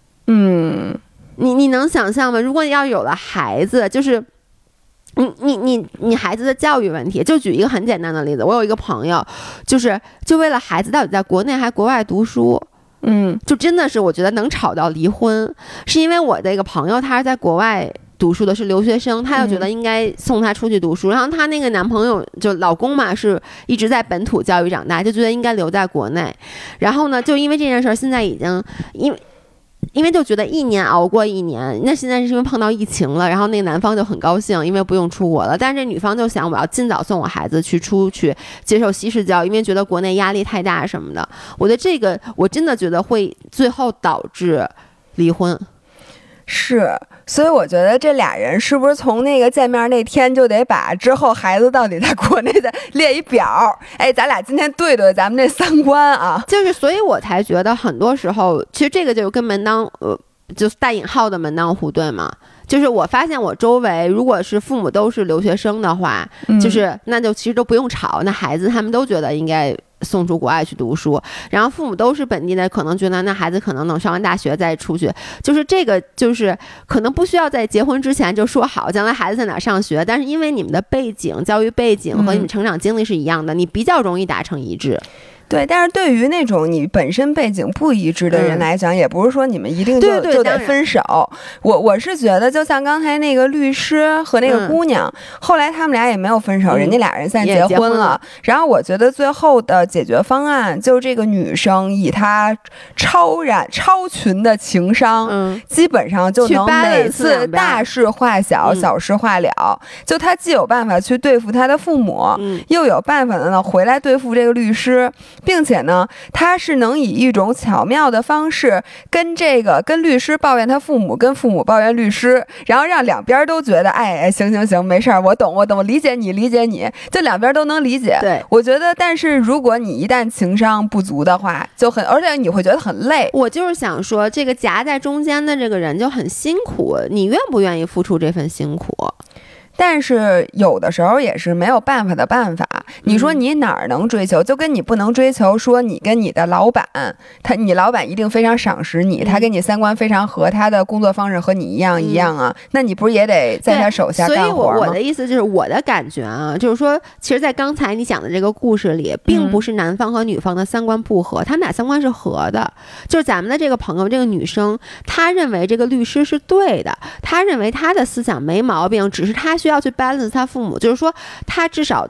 你能想象吗？如果要有了孩子，就是你孩子的教育问题，就举一个很简单的例子，我有一个朋友，就为了孩子到底在国内还国外读书，就真的是我觉得能吵到离婚，是因为我的一个朋友他是在国外读书的，是留学生，他就觉得应该送他出去读书，然后他那个男朋友就老公嘛，是一直在本土教育长大，就觉得应该留在国内，然后呢，就因为这件事，现在已经因为就觉得一年熬过一年，那现在是因为碰到疫情了，然后那个男方就很高兴，因为不用出国了，但是这女方就想我要尽早送我孩子出去接受西式教育，因为觉得国内压力太大什么的。我觉得这个我真的觉得会最后导致离婚。 是，所以我觉得这俩人是不是从那个见面那天就得把之后孩子到底在国内的列一表？哎，咱俩今天对对咱们这三观啊， 就是所以我才觉得很多时候，其实这个就跟就是带引号的门当户对嘛。就是我发现我周围，如果是父母都是留学生的话，就是那就其实都不用吵，那孩子他们都觉得应该送出国外去读书，然后父母都是本地的，可能觉得那孩子可能等上完大学再出去，就是这个就是可能不需要在结婚之前就说好将来孩子在哪上学，但是因为你们的背景、教育背景和你们成长经历是一样的，你比较容易达成一致。 对，但是对于那种你本身背景不一致的人来讲，也不是说你们一定就得分手。我是觉得，就像刚才那个律师和那个姑娘，后来他们俩也没有分手，人家俩人现在结婚了。然后我觉得最后的解决方案，就这个女生以她超群的情商，基本上就能每次大事化小，小事化了。就她既有办法去对付她的父母，又有办法呢回来对付这个律师。并且呢，他是能以一种巧妙的方式跟律师抱怨他父母，跟父母抱怨律师，然后让两边都觉得，哎，行，没事儿，我懂，理解你，就两边都能理解。 对， 我觉得，但是如果你一旦情商不足的话，而且你会觉得很累。 我就是想说，这个夹在中间的这个人就很辛苦，你愿不愿意付出这份辛苦？ 但是有的时候也是没有办法的办法。你说你哪儿能追求，就跟你不能追求说你跟你的老板，你老板一定非常赏识你，他跟你三观非常合，他的工作方式和你一样啊，那你不是也得在他手下干活吗？ 所以我的意思就是，我的感觉啊，就是说，其实在刚才你讲的这个故事里，并不是男方和女方的三观不合，他们俩三观是合的。就是咱们的这个朋友，这个女生，她认为这个律师是对的，她认为她的思想没毛病，只是她需要去 balance 她父母，就是说她至少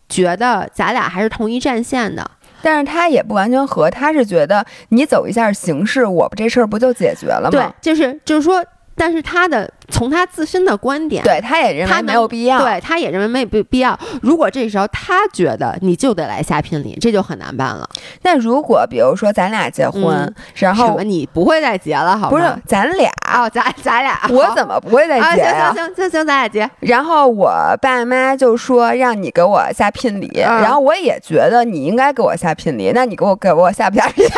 觉得咱俩还是同一战线的。 但是他也不完全合，他是觉得你走一下形式，我这事儿不就解决了吗？ 对，就是说，但是从他自身的观点， 对，他也认为没有必要， 对，他也认为没有必要。如果这时候他觉得你就得来下聘礼，这就很难办了。 那如果比如说咱俩结婚，然后什么你不会再结了，好吗？ 不是咱俩哦，咱俩， 我怎么不会再结呀？ 行，咱俩结。 然后我爸妈就说让你给我下聘礼，然后我也觉得你应该给我下聘礼，那你给我下不下聘礼？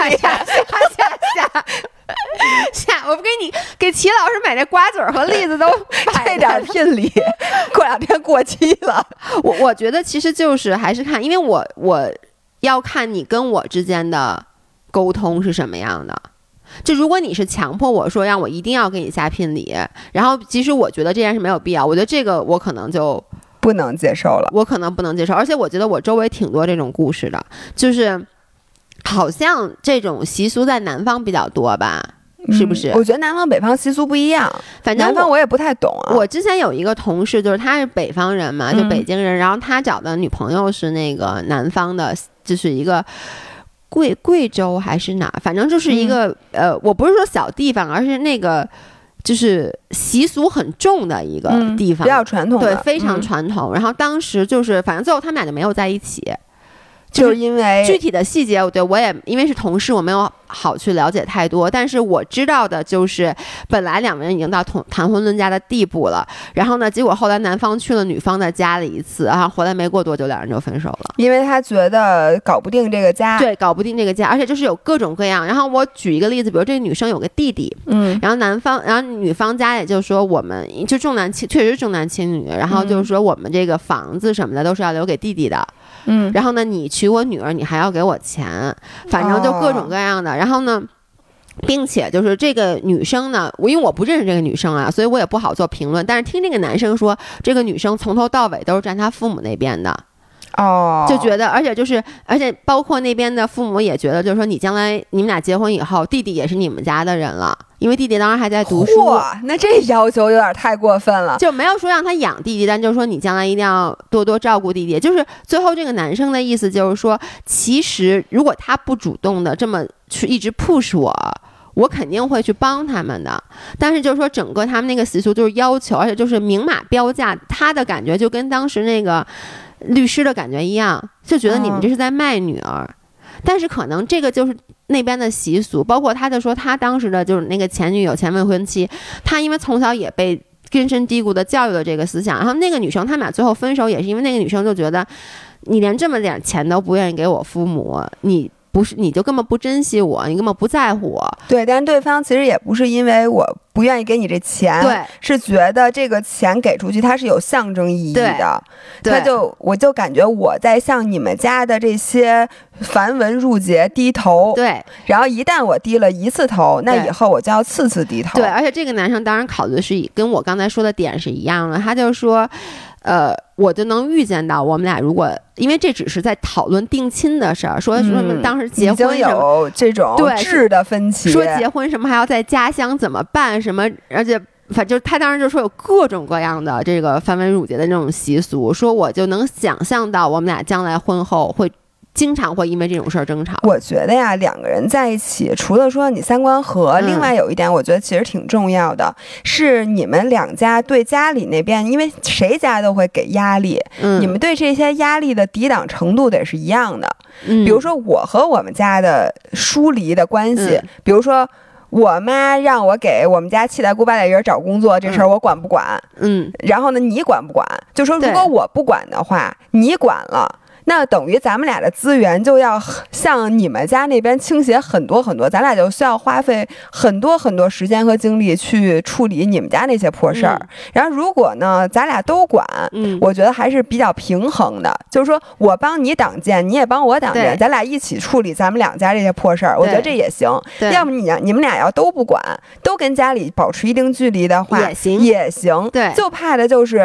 下，我不给齐老师买这瓜子儿和栗子都这点聘礼，过2天过期了。 我觉得其实就是还是看，因为我要看你跟我之间的沟通是什么样的。就如果你是强迫我说让我一定要给你下聘礼，然后即使我觉得这件事没有必要，我觉得这个我可能就不能接受了， 我可能不能接受。而且我觉得我周围挺多这种故事的，就是好像这种习俗在南方比较多吧，是不是？ 我觉得南方北方习俗不一样， 反正南方我也不太懂啊。 我之前有一个同事，就是他是北方人嘛，就北京人，然后他找的女朋友是那个南方的，就是一个贵州还是哪，反正就是一个我不是说小地方，而是那个就是习俗很重的一个地方， 比较传统的， 对，非常传统。然后当时就是反正最后他们俩就没有在一起。 就是因为具体的细节，对我也因为是同事，我没有好去了解太多。但是我知道的就是，本来两个人已经到谈婚论嫁的地步了，然后呢，结果后来男方去了女方的家里一次，然后回来没过多久，两人就分手了， 因为他觉得搞不定这个家， 对，搞不定这个家，而且就是有各种各样。然后我举一个例子，比如这个女生有个弟弟，然后女方家也就是说我们就重男轻，确实重男轻女，然后就是说我们这个房子什么的都是要留给弟弟的。然后呢，你娶我女儿，你还要给我钱，反正就各种各样的。然后呢，并且就是这个女生呢，因为我不认识这个女生啊，所以我也不好做评论。但是听这个男生说，这个女生从头到尾都是站他父母那边的。就觉得，而且包括那边的父母也觉得，就是说你将来你们俩结婚以后，弟弟也是你们家的人了，因为弟弟当时还在读书。 那这要求有点太过分了， 就没有说让他养弟弟，但就是说你将来一定要多多照顾弟弟。就是最后这个男生的意思就是说，其实如果他不主动的这么去一直 push我肯定会去帮他们的，但是就是说整个他们那个习俗就是要求，而且就是明码标价，他的感觉就跟当时那个律师的感觉一样，就觉得你们这是在卖女儿。但是可能这个就是那边的习俗，包括他就说他当时的就是那个前女友前未婚妻，他因为从小也被根深蒂固的教育了这个思想，然后那个女生他们俩最后分手也是因为那个女生就觉得你连这么点钱都不愿意给我父母，你就根本不珍惜我，你根本不在乎我。 对，但是对方其实也不是因为我不愿意给你这钱， 对， 是觉得这个钱给出去它是有象征意义的。我就感觉我在向你们家的这些繁文缛节低头， 对， 然后一旦我低了一次头，那以后我就要次次低头。 对，而且这个男生当然考虑的是跟我刚才说的点是一样的，他就说我就能预见到我们俩如果因为这只是在讨论定亲的事儿，说当时结婚已经有这种质的分歧， 说结婚什么还要在家乡怎么办什么，而且反正他当时就说有各种各样的这个繁文缛节的那种习俗，说我就能想象到我们俩将来婚后会经常会因为这种事儿争吵。 我觉得呀，两个人在一起，除了说你三观合，另外有一点我觉得其实挺重要的，是你们两家对家里那边，因为谁家都会给压力，你们对这些压力的抵挡程度得是一样的。比如说我和我们家的疏离的关系，比如说我妈让我给我们家七大姑八大姨找工作，这事儿我管不管？然后呢，你管不管？就说如果我不管的话，你管了，那等于咱们俩的资源就要向你们家那边倾斜很多很多，咱俩就需要花费很多很多时间和精力去处理你们家那些破事儿。然后如果呢咱俩都管，我觉得还是比较平衡的，就是说我帮你挡箭，你也帮我挡箭，咱俩一起处理咱们两家这些破事儿，我觉得这也行。要么你们俩要都不管，都跟家里保持一定距离的话，也行。对，就怕的就是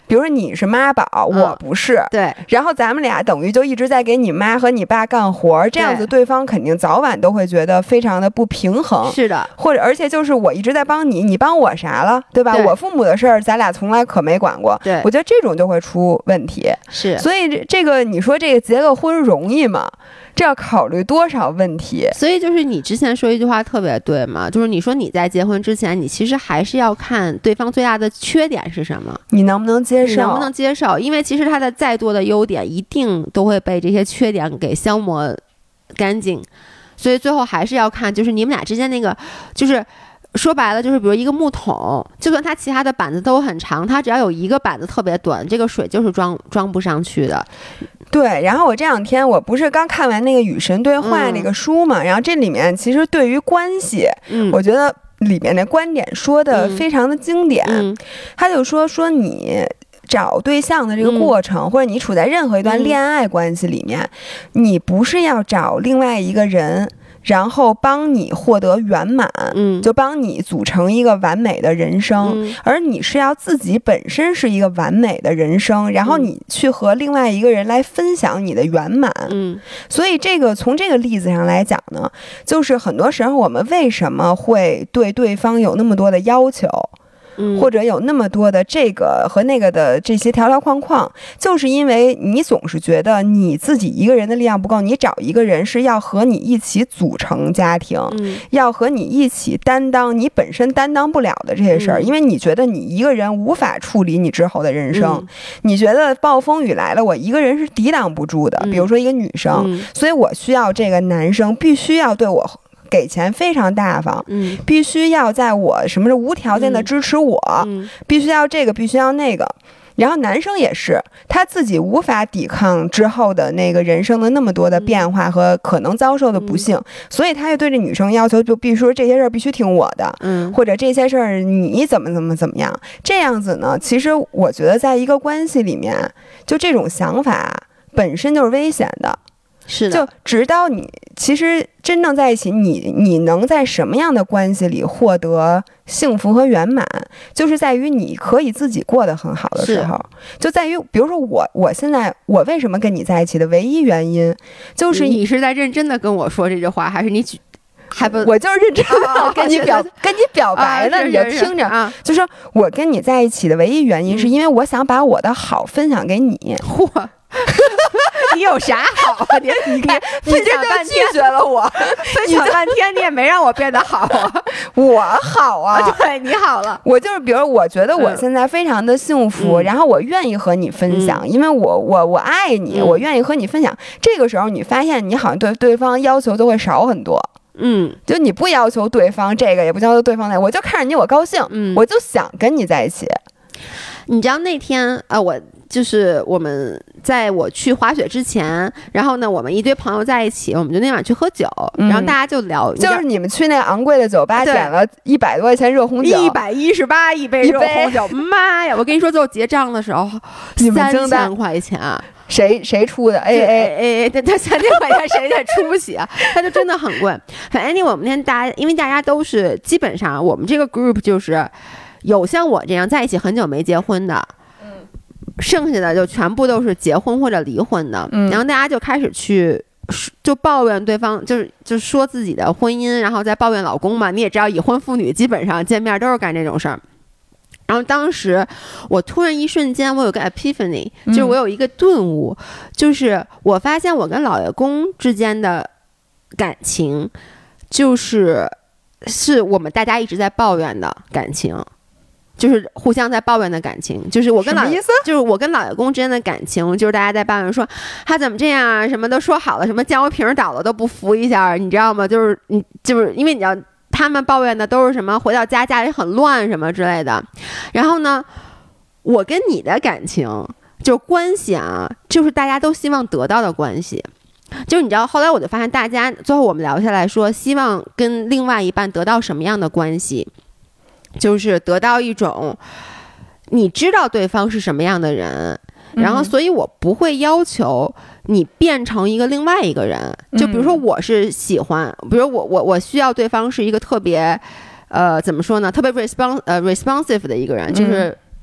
比如说你是妈宝，我不是， 对， 然后咱们俩等于就一直在给你妈和你爸干活，这样子对方肯定早晚都会觉得非常的不平衡。 是的， 或者而且就是我一直在帮你，你帮我啥了，对吧？我父母的事儿咱俩从来可没管过。 对， 我觉得这种就会出问题。 是， 所以这个你说这个结个婚容易吗？这要考虑多少问题？ 所以就是你之前说一句话特别对嘛，就是你说你在结婚之前，你其实还是要看对方最大的缺点是什么， 你能不能接受？ 你能不能接受？因为其实他的再多的优点，一定都会被这些缺点给消磨干净。所以最后还是要看，就是你们俩之间那个，就是说白了，就是比如一个木桶，就算它其他的板子都很长，它只要有一个板子特别短，这个水就是装不上去的。 对，然后我这两天我不是刚看完那个《与神对话》那个书嘛，然后这里面其实对于关系，我觉得里面的观点说的非常的经典。他就说你找对象的这个过程，或者你处在任何一段恋爱关系里面，你不是要找另外一个人，然后帮你获得圆满，就帮你组成一个完美的人生，而你是要自己本身是一个完美的人生，然后你去和另外一个人来分享你的圆满。所以这个从这个例子上来讲呢，就是很多时候我们为什么会对对方有那么多的要求，或者有那么多的这个和那个的这些条条框框，就是因为你总是觉得你自己一个人的力量不够，你找一个人是要和你一起组成家庭，要和你一起担当你本身担当不了的这些事儿，因为你觉得你一个人无法处理你之后的人生，你觉得暴风雨来了我一个人是抵挡不住的，比如说一个女生，所以我需要这个男生必须要对我给钱非常大方，必须要在我什么是无条件的支持我，必须要这个必须要那个。然后男生也是他自己无法抵抗之后的那个人生的那么多的变化和可能遭受的不幸，所以他就对这女生要求就必须说这些事儿必须听我的，或者这些事儿你怎么样。这样子呢，其实我觉得在一个关系里面，就这种想法本身就是危险的。 是的， 就直到你其实真正在一起，你能在什么样的关系里获得幸福和圆满，就是在于你可以自己过得很好的时候，就在于比如说我现在我为什么跟你在一起的唯一原因，就是你是在认真的跟我说这句话，还是你还不？ 我就是认真的跟你表白呢，你就听着，就说我跟你在一起的唯一原因，是因为我想把我的好分享给你。 嚯！你有啥好啊？你看， 你这就拒绝了我， 分享半天，你也没让我变得好啊。 我好啊， 对你好了。 我就是，比如我觉得我现在非常的幸福，然后我愿意和你分享，因为我爱你，我愿意和你分享。这个时候你发现你好像对对方要求就会少很多。就你不要求对方这个，也不要求对方那个，我就看着你我高兴，我就想跟你在一起。 你知道那天我就是在我去滑雪之前，然后呢，我们一堆朋友在一起，我们就那晚去喝酒，然后大家就聊， 就是你们去那昂贵的酒吧点了100多块钱热红酒 ，118一杯热红酒，妈呀！我跟你说，最后结账的时候，3000块钱。 谁出的 AA？ 他3000块钱谁也出不起啊！他就真的很贵。反正我们那天因为大家都是基本上我们这个 group 就是有像我这样在一起很久没结婚的，剩下的就全部都是结婚或者离婚的。然后大家就开始就抱怨对方，就说自己的婚姻，然后再抱怨老公嘛。你也知道，已婚妇女基本上见面都是干这种事儿。然后当时我突然一瞬间我有个 epiphany， 就是我有一个顿悟，就是我发现我跟老爷公之间的感情是我们大家一直在抱怨的感情，就是互相在抱怨的感情，就是我跟老爷公之间的感情，就是大家在抱怨说他怎么这样啊，什么都说好了，什么酱油瓶倒了都不扶一下，你知道吗？就是因为你知道他们抱怨的都是什么回到家里很乱什么之类的，然后呢，我跟你的感情就是关系啊，就是大家都希望得到的关系。就是你知道，后来我就发现大家最后我们聊下来说，希望跟另外一半得到什么样的关系，就是得到一种你知道对方是什么样的人，然后所以我不会要求你变成一个另外一个人。就比如说我是喜欢，比如我需要对方是一个特别怎么说呢，特别responsive 的一个人，就是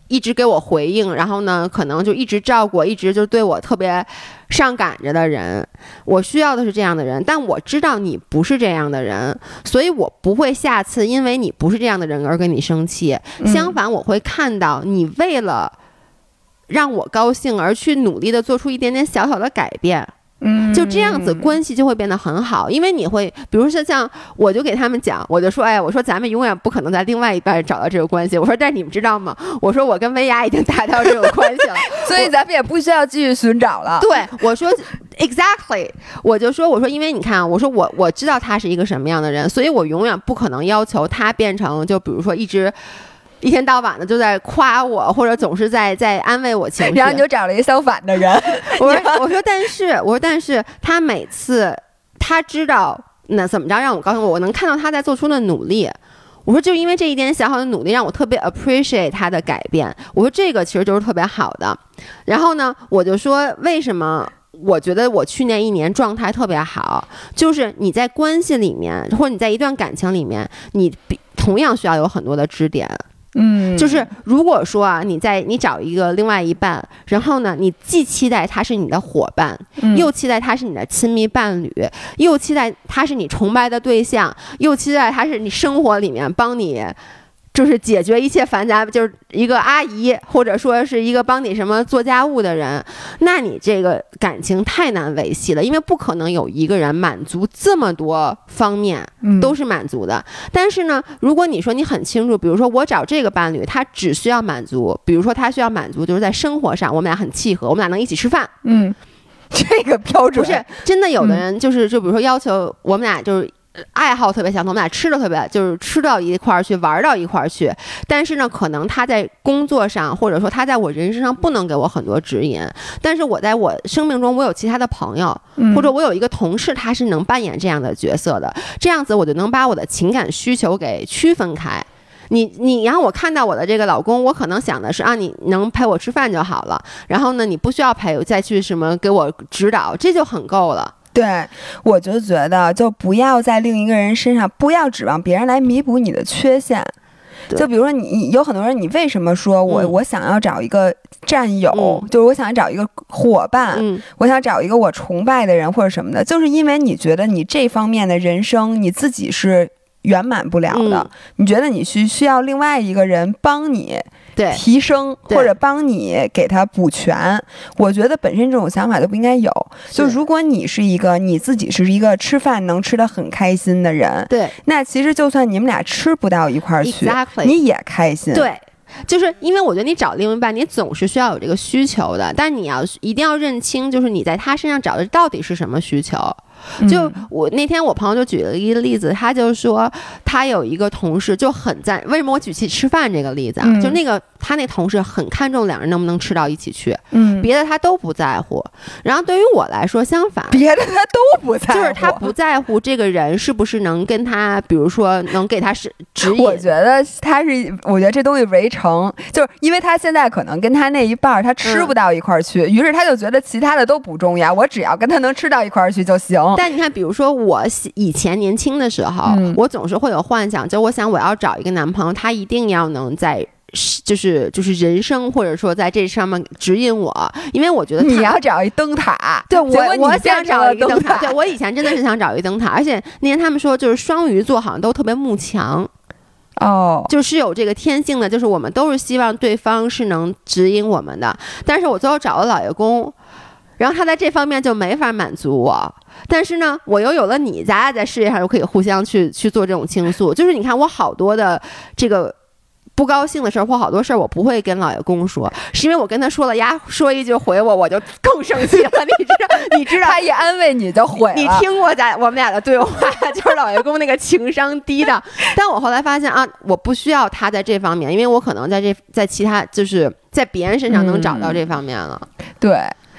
一直给我回应，然后呢可能就一直照顾我，一直就对我特别上赶着的人，我需要的是这样的人。但我知道你不是这样的人，所以我不会下次因为你不是这样的人而跟你生气，相反我会看到你为了让我高兴而去努力的做出一点点小小的改变，就这样子关系就会变得很好。因为你会比如说像我就给他们讲，我就说我说咱们永远不可能在另外一半找到这个关系，我说但你们知道吗，我说我跟薇娅已经达到这种关系了所以咱们也不需要继续寻找了。 对，我说 exactly， 我说因为你看，我说我知道他是一个什么样的人，所以我永远不可能要求他变成就比如说一天到晚的就在夸我，或者总是在安慰我情绪， 然后你就找了一个相反的人我说但是他每次他知道那怎么着让我高兴，我能看到他在做出的努力，我说就因为这一点小小的努力让我特别 appreciate 他的改变，我说这个其实就是特别好的。然后呢我就说为什么我觉得我去年1年状态特别好，就是你在关系里面或者你在一段感情里面，你同样需要有很多的支点。就是如果说啊，你找一个另外一半，然后呢，你既期待他是你的伙伴，又期待他是你的亲密伴侣，又期待他是你崇拜的对象，又期待他是你生活里面帮你就是解决一切繁杂，就是一个阿姨，或者说是一个帮你什么做家务的人，那你这个感情太难维系了，因为不可能有一个人满足这么多方面都是满足的。但是呢，如果你说你很清楚，比如说我找这个伴侣，他只需要满足，比如说他需要满足就是在生活上我们俩很契合，我们俩能一起吃饭， 这个标准不是真的。有的人就比如说要求我们俩就是爱好特别相同，我们俩吃的特别就是吃到一块儿去，玩到一块儿去，但是呢可能他在工作上或者说他在我人生上不能给我很多指引，但是我在我生命中我有其他的朋友，或者我有一个同事他是能扮演这样的角色的，这样子我就能把我的情感需求给区分开。你让我看到我的这个老公，我可能想的是啊，你能陪我吃饭就好了，然后呢你不需要陪我再去什么给我指导，这就很够了。 对，我就觉得就不要在另一个人身上，不要指望别人来弥补你的缺陷。就比如说你有很多人，你为什么说我想要找一个战友，就是我想找一个伙伴，我想找一个我崇拜的人或者什么的，就是因为你觉得你这方面的人生你自己是圆满不了的，你觉得你需要另外一个人帮你提升，或者帮你给他补全。我觉得本身这种想法就不应该有。就如果你是一个你自己是一个吃饭能吃得很开心的人，对，那其实就算你们俩吃不到一块儿去，你也开心。 对，就是因为我觉得你找另一半你总是需要有这个需求的，但你一定要认清就是你在他身上找的到底是什么需求。就我那天我朋友就举了一个例子，他就说他有一个同事就很赞，为什么我举起吃饭这个例子啊，就那个他那同事很看重两人能不能吃到一起去，别的他都不在乎。然后对于我来说相反， 别的他都不在乎， 就是他不在乎这个人是不是能跟他比如说能给他指引。 我觉得这东西围城，就是因为他现在可能跟他那一半他吃不到一块儿去，于是他就觉得其他的都不重要，我只要跟他能吃到一块儿去就行。 但你看比如说我以前年轻的时候，我总是会有幻想，就我想我要找一个男朋友，他一定要能在就是人生或者说在这上面指引我，因为我觉得你要找一灯塔。 对，我想找一个灯塔。对，我以前真的是想找一个灯塔，而且那天他们说就是双鱼座好像都特别慕强。就是有这个天性的，就是我们都是希望对方是能指引我们的。但是我最后找了老爷公，然后他在这方面就没法满足我，但是呢我又有了你，咱俩在事业上又可以互相去做这种倾诉。就是你看我好多的这个不高兴的事儿或好多事儿我不会跟老爷公说，是因为我跟他说了呀，说一句回我就更生气了。你知道他一安慰你就毁了。 你听过我们俩的对话，就是老爷公那个情商低的。但我后来发现啊，我不需要他在这方面，因为我可能在其他就是在别人身上能找到这方面了。 对，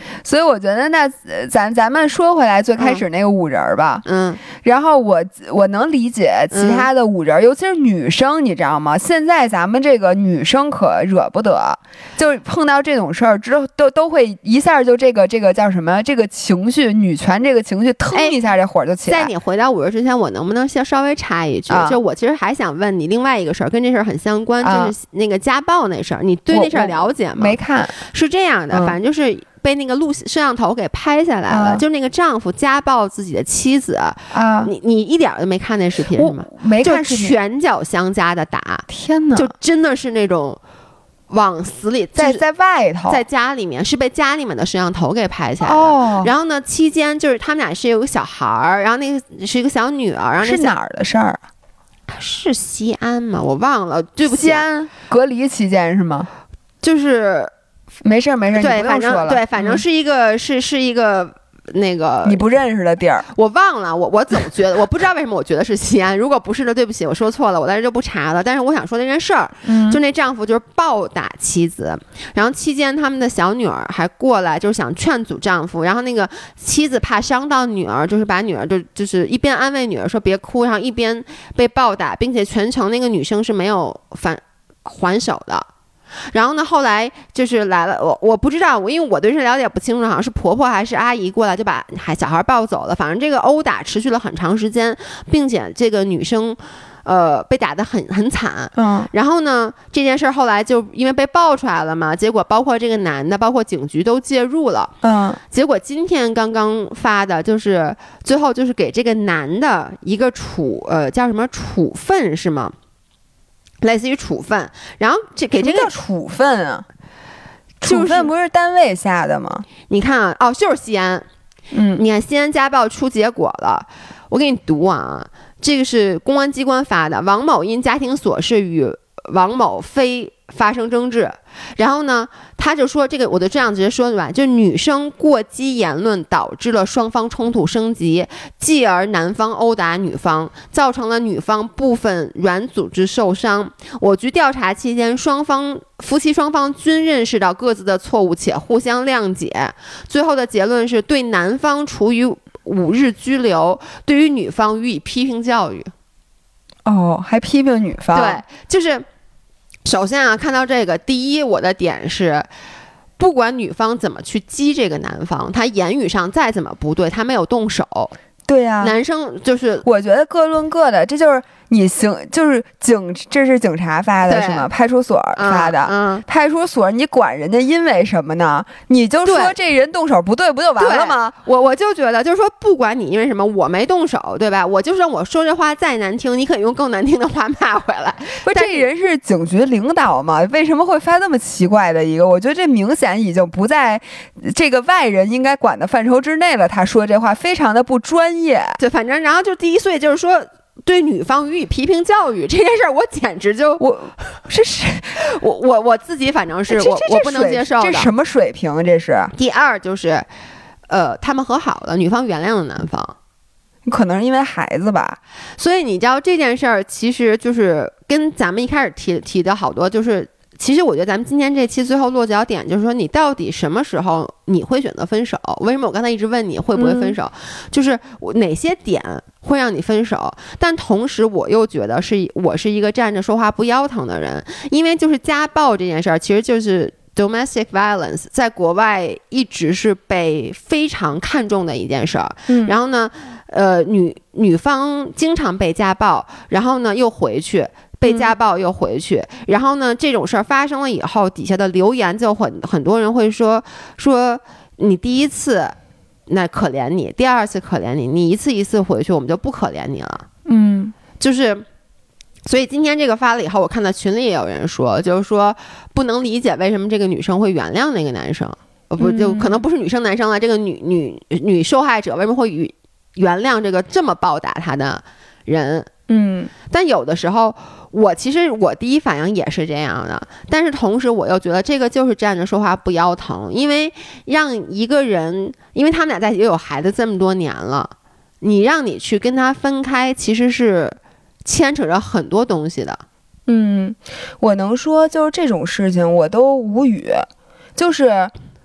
所以我觉得那咱们说回来最开始那个五人吧，然后我能理解其他的五人，尤其是女生，你知道吗？现在咱们这个女生可惹不得，就是碰到这种事儿之后都会一下就这个叫什么？这个情绪，女权这个情绪，腾一下这火就起来。 在你回答五人之前，我能不能先稍微插一句？就我其实还想问你另外一个事儿，跟这事儿很相关，就是那个家暴那事儿，你对那事儿了解吗？ 没看。 是这样的，反正就是被那个摄像头给拍下来了，就那个丈夫家暴自己的妻子啊，你一点都没看那视频是吗？ 没看视频，就拳脚相加的打， 天哪， 就真的是那种往死里， 在外头， 在家里面是被家里面的摄像头给拍下来的。然后呢，期间就是他们俩是有个小孩儿，然后那个是一个小女儿，然后是哪儿的事儿？ 是西安吗？我忘了，对不起。 西安隔离期间是吗？ 就是没事， 对， 你不用说了。 对，反正是一个是一个那个你不认识的地儿， 我忘了。我总觉得我不知道为什么我觉得是西安，如果不是的，对不起，我说错了，我在这就不查了。但是我想说那件事儿，就那丈夫就是暴打妻子，然后期间他们的小女儿还过来就是想劝阻丈夫，然后那个妻子怕伤到女儿，就是把女儿就是一边安慰女儿说别哭，然后一边被暴打，并且全程那个女生是没有还手的。然后呢，后来就是来了，我不知道，因为我对这了解不清楚，好像是婆婆还是阿姨过来就把小孩抱走了。反正这个殴打持续了很长时间，并且这个女生被打得很惨。然后呢，这件事后来就因为被爆出来了嘛，结果包括这个男的，包括警局都介入了。结果今天刚刚发的就是最后就是给这个男的一个叫什么处分是吗？类似于处分，然后给这个叫处分啊，处分不是单位下的吗？ 你看啊，就是西安，你看西安家暴出结果了，我给你读啊，这个是公安机关发的，王某因家庭琐事与王某非发生争执，然后呢，他就说这个，我就这样直接说吧，就女生过激言论导致了双方冲突升级，继而男方殴打女方，造成了女方部分软组织受伤。我局调查期间，夫妻双方均认识到各自的错误且互相谅解，最后的结论是对男方处以5日拘留，对于女方予以批评教育。 还批评女方？ 对，就是首先啊，看到这个，第一，我的点是，不管女方怎么去激这个男方，他言语上再怎么不对，他没有动手。 对呀， 男生就是我觉得各论各的，这就是就是这是警察发的是吗？派出所发的。派出所你管人家因为什么呢？你就说这人动手不对，不就完了吗？ 我就觉得就是说，不管你因为什么，我没动手，对吧？我就算我说这话再难听，你可以用更难听的话骂回来。 不是，这人是警局领导吗？为什么会发这么奇怪的一个？我觉得这明显已经不在这个外人应该管的范畴之内了。他说这话非常的不专业。 对，反正然后就第一岁就是说。对女方予以批评教育这件事儿，我简直就我自己反正是我不能接受的。 这什么水平？这是。 第二就是，他们和好了，女方原谅了男方， 可能是因为孩子吧。 所以你知道这件事儿，其实就是跟咱们一开始提的好多就是。其实我觉得咱们今天这期最后落脚点就是说，你到底什么时候你会选择分手？为什么我刚才一直问你会不会分手？就是哪些点会让你分手？但同时我又觉得我是一个站着说话不腰疼的人，因为就是家暴这件事儿，其实就是 domestic violence， 在国外一直是被非常看重的一件事儿。然后呢，女方经常被家暴，然后呢又回去。被家暴又回去，然后呢，这种事儿发生了以后，底下的留言就很多人会说你第一次那可怜你，第二次可怜你，你一次一次回去，我们就不可怜你了。就是，所以今天这个发了以后，我看到群里也有人说，就是说不能理解为什么这个女生会原谅那个男生，不就可能不是女生男生了，这个女受害者为什么会原谅这个这么暴打她的人？但有的时候其实我第一反应也是这样的，但是同时我又觉得这个就是站着说话不腰疼，因为让一个人，因为他们俩在一起有孩子这么多年了，让你去跟他分开，其实是牵扯着很多东西的。 我能说就是这种事情我都无语，就是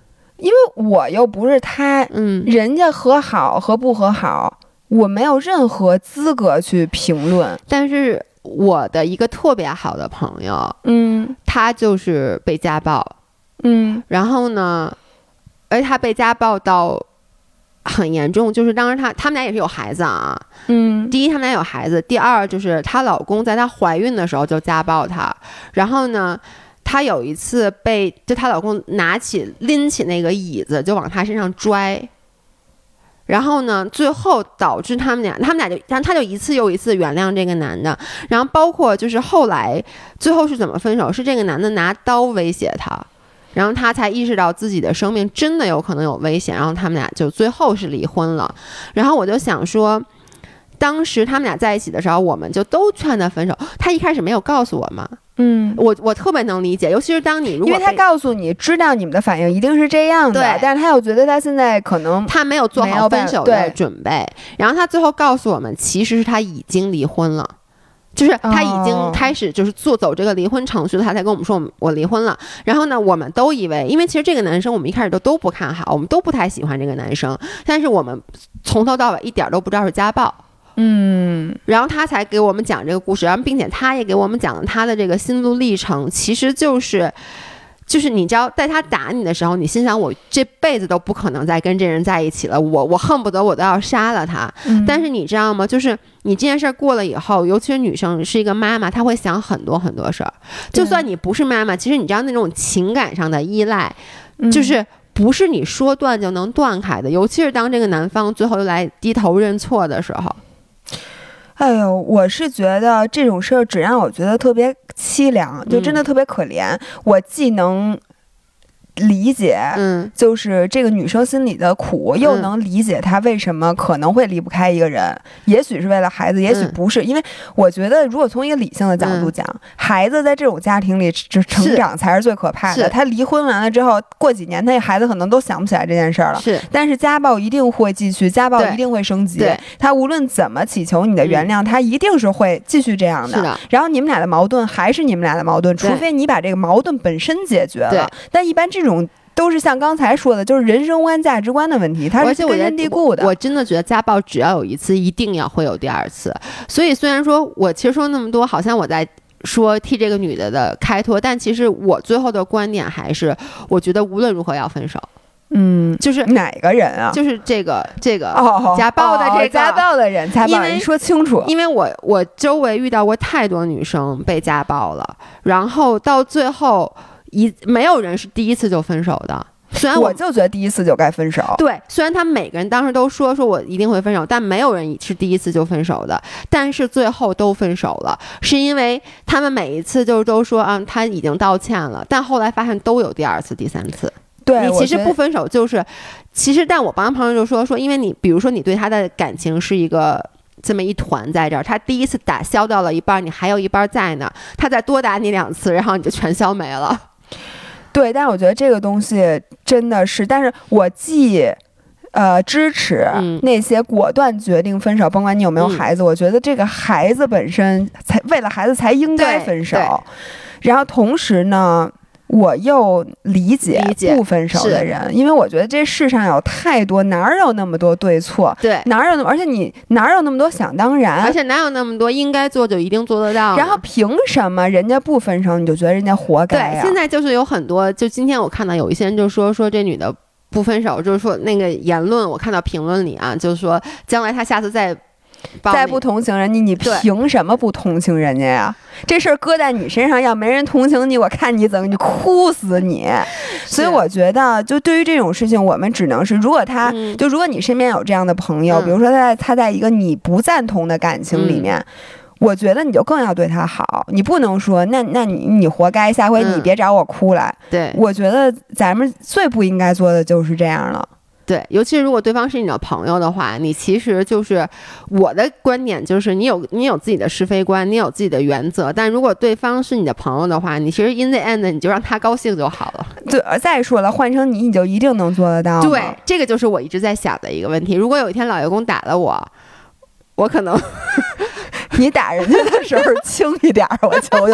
因为我又不是他，人家和好和不和好，我没有任何资格去评论。 但是我的一个特别好的朋友，他就是被家暴，然后呢，而且他被家暴到很严重，就是当时他们俩也是有孩子啊，第一他们俩有孩子，第二就是她老公在她怀孕的时候就家暴她，然后呢。她有一次就她老公拎起那个椅子就往她身上拽，然后呢，最后导致他们俩她就一次又一次原谅这个男的，然后包括就是后来最后是怎么分手，是这个男的拿刀威胁她，然后她才意识到自己的生命真的有可能有危险，然后他们俩就最后是离婚了。然后我就想说。当时他们俩在一起的时候，我们就都劝他分手。他一开始没有告诉我嘛，我特别能理解，尤其是当你如果因为他告诉你知道你们的反应一定是这样的，但是他又觉得他现在可能他没有做好分手的准备，然后他最后告诉我们，其实是他已经离婚了。就是他已经开始就是走这个离婚程序了，他才跟我们说我离婚了。然后呢，我们都以为，因为其实这个男生我们一开始都不看好，我们都不太喜欢这个男生，但是我们从头到尾一点都不知道是家暴。然后他才给我们讲这个故事，然后并且他也给我们讲了他的这个心路历程，其实就是你知道，在他打你的时候，你心想我这辈子都不可能再跟这人在一起了，我恨不得我都要杀了他。但是你知道吗？就是你这件事过了以后，尤其是女生是一个妈妈，她会想很多很多事儿。就算你不是妈妈，其实你知道那种情感上的依赖，就是不是你说断就能断开的。尤其是当这个男方最后又来低头认错的时候。 哎呦，我是觉得这种事儿只让我觉得特别凄凉，就真的特别可怜。我既能理解，就是这个女生心里的苦，又能理解她为什么可能会离不开一个人，也许是为了孩子，也许不是，因为我觉得如果从一个理性的角度讲，孩子在这种家庭里成长才是最可怕的。他离婚完了之后，过几年他孩子可能都想不起来这件事儿了。但是家暴一定会继续，家暴一定会升级。他无论怎么祈求你的原谅，他一定是会继续这样的。然后你们俩的矛盾还是你们俩的矛盾，除非你把这个矛盾本身解决了。但一般这种都是像刚才说的，就是人生观、价值观的问题，它是根深蒂固的。 我真的觉得家暴只要有一次，一定会有第二次。所以虽然说我其实说那么多，好像我在说替这个女的开脱，但其实我最后的观点还是，我觉得无论如何要分手。就是哪个人啊？ 就是这个家暴的家暴的人，家暴人，你说清楚。 因为我周围遇到过太多女生被家暴了，然后到最后。没有人是第一次就分手的，虽然我就觉得第一次就该分手。 对，虽然他们每个人当时都说我一定会分手，但没有人是第一次就分手的。但是最后都分手了，是因为他们每一次就都说他已经道歉了，但后来发现都有第二次、第三次。 对， 你其实不分手就是，其实但我帮朋友就说，因为你比如说你对他的感情是一个。这么一团在这儿，他第一次打消掉了一半，你还有一半在呢，他再多打你2次，然后你就全消没了。 对，但是我觉得这个东西真的是，但是我既支持那些果断决定分手，甭管你有没有孩子，我觉得这个孩子本身为了孩子才应该分手。然后同时呢。我又理解不分手的人，因为我觉得这世上有太多，哪有那么多对错？ 对， 而且你哪有那么多想当然？ 而且哪有那么多应该做就一定做得到？ 然后凭什么人家不分手，你就觉得人家活该对，现在就是有很多，就今天我看到有一些人就说这女的不分手，就是说那个言论，我看到评论里啊，就是说将来她下次再不同情人家，你凭什么不同情人家呀？这事儿搁在你身上，要没人同情你，我看你怎么，你哭死你！所以我觉得，就对于这种事情，我们只能是，如果如果你身边有这样的朋友，比如说他在一个你不赞同的感情里面。我觉得你就更要对他好，你不能说那你活该，下回你别找我哭来。 对， 我觉得咱们最不应该做的就是这样了。 对，尤其是如果对方是你的朋友的话，你其实就是我的观点就是你有自己的是非观，你有自己的原则，但如果对方是你的朋友的话，你其实 in the end 你就让他高兴就好了。 对，再说了，换成你就一定能做得到吗？ 对，这个就是我一直在想的一个问题。如果有一天老爷公打了我可能你打人家的时候轻一点，我求求你。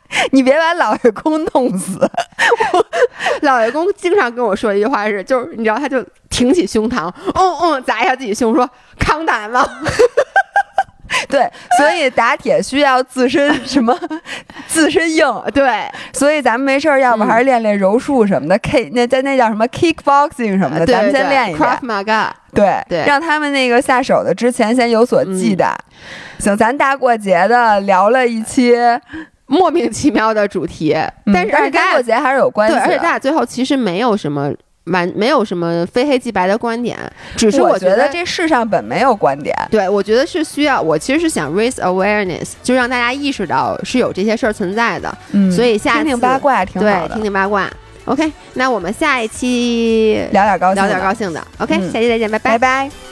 你别把老爷公弄死。 老爷公经常跟我说一句话是，就是你知道，他就挺起胸膛，砸一下自己胸，说抗打吗？ 对，所以打铁需要自身什么自身硬， 对， 所以咱们没事儿，要不还是练练柔术什么的那叫什么 kickboxing 什么的，咱们先练一练 Krav Maga， 对，让他们那个下手的之前先有所忌惮。行，咱大过节的聊了一期莫名其妙的主题，但是跟过节还是有关系的， 对，而且咱俩最后其实没有什么非黑即白的观点，只是我觉得这世上本没有观点。 对，我觉得是需要，我其实是想 raise awareness， 就让大家意识到是有这些事儿存在的。所以下次听听八卦挺好的， 对，听听八卦。OK， 那我们下一期聊点高兴的。 OK，下期再见，拜拜， 拜拜。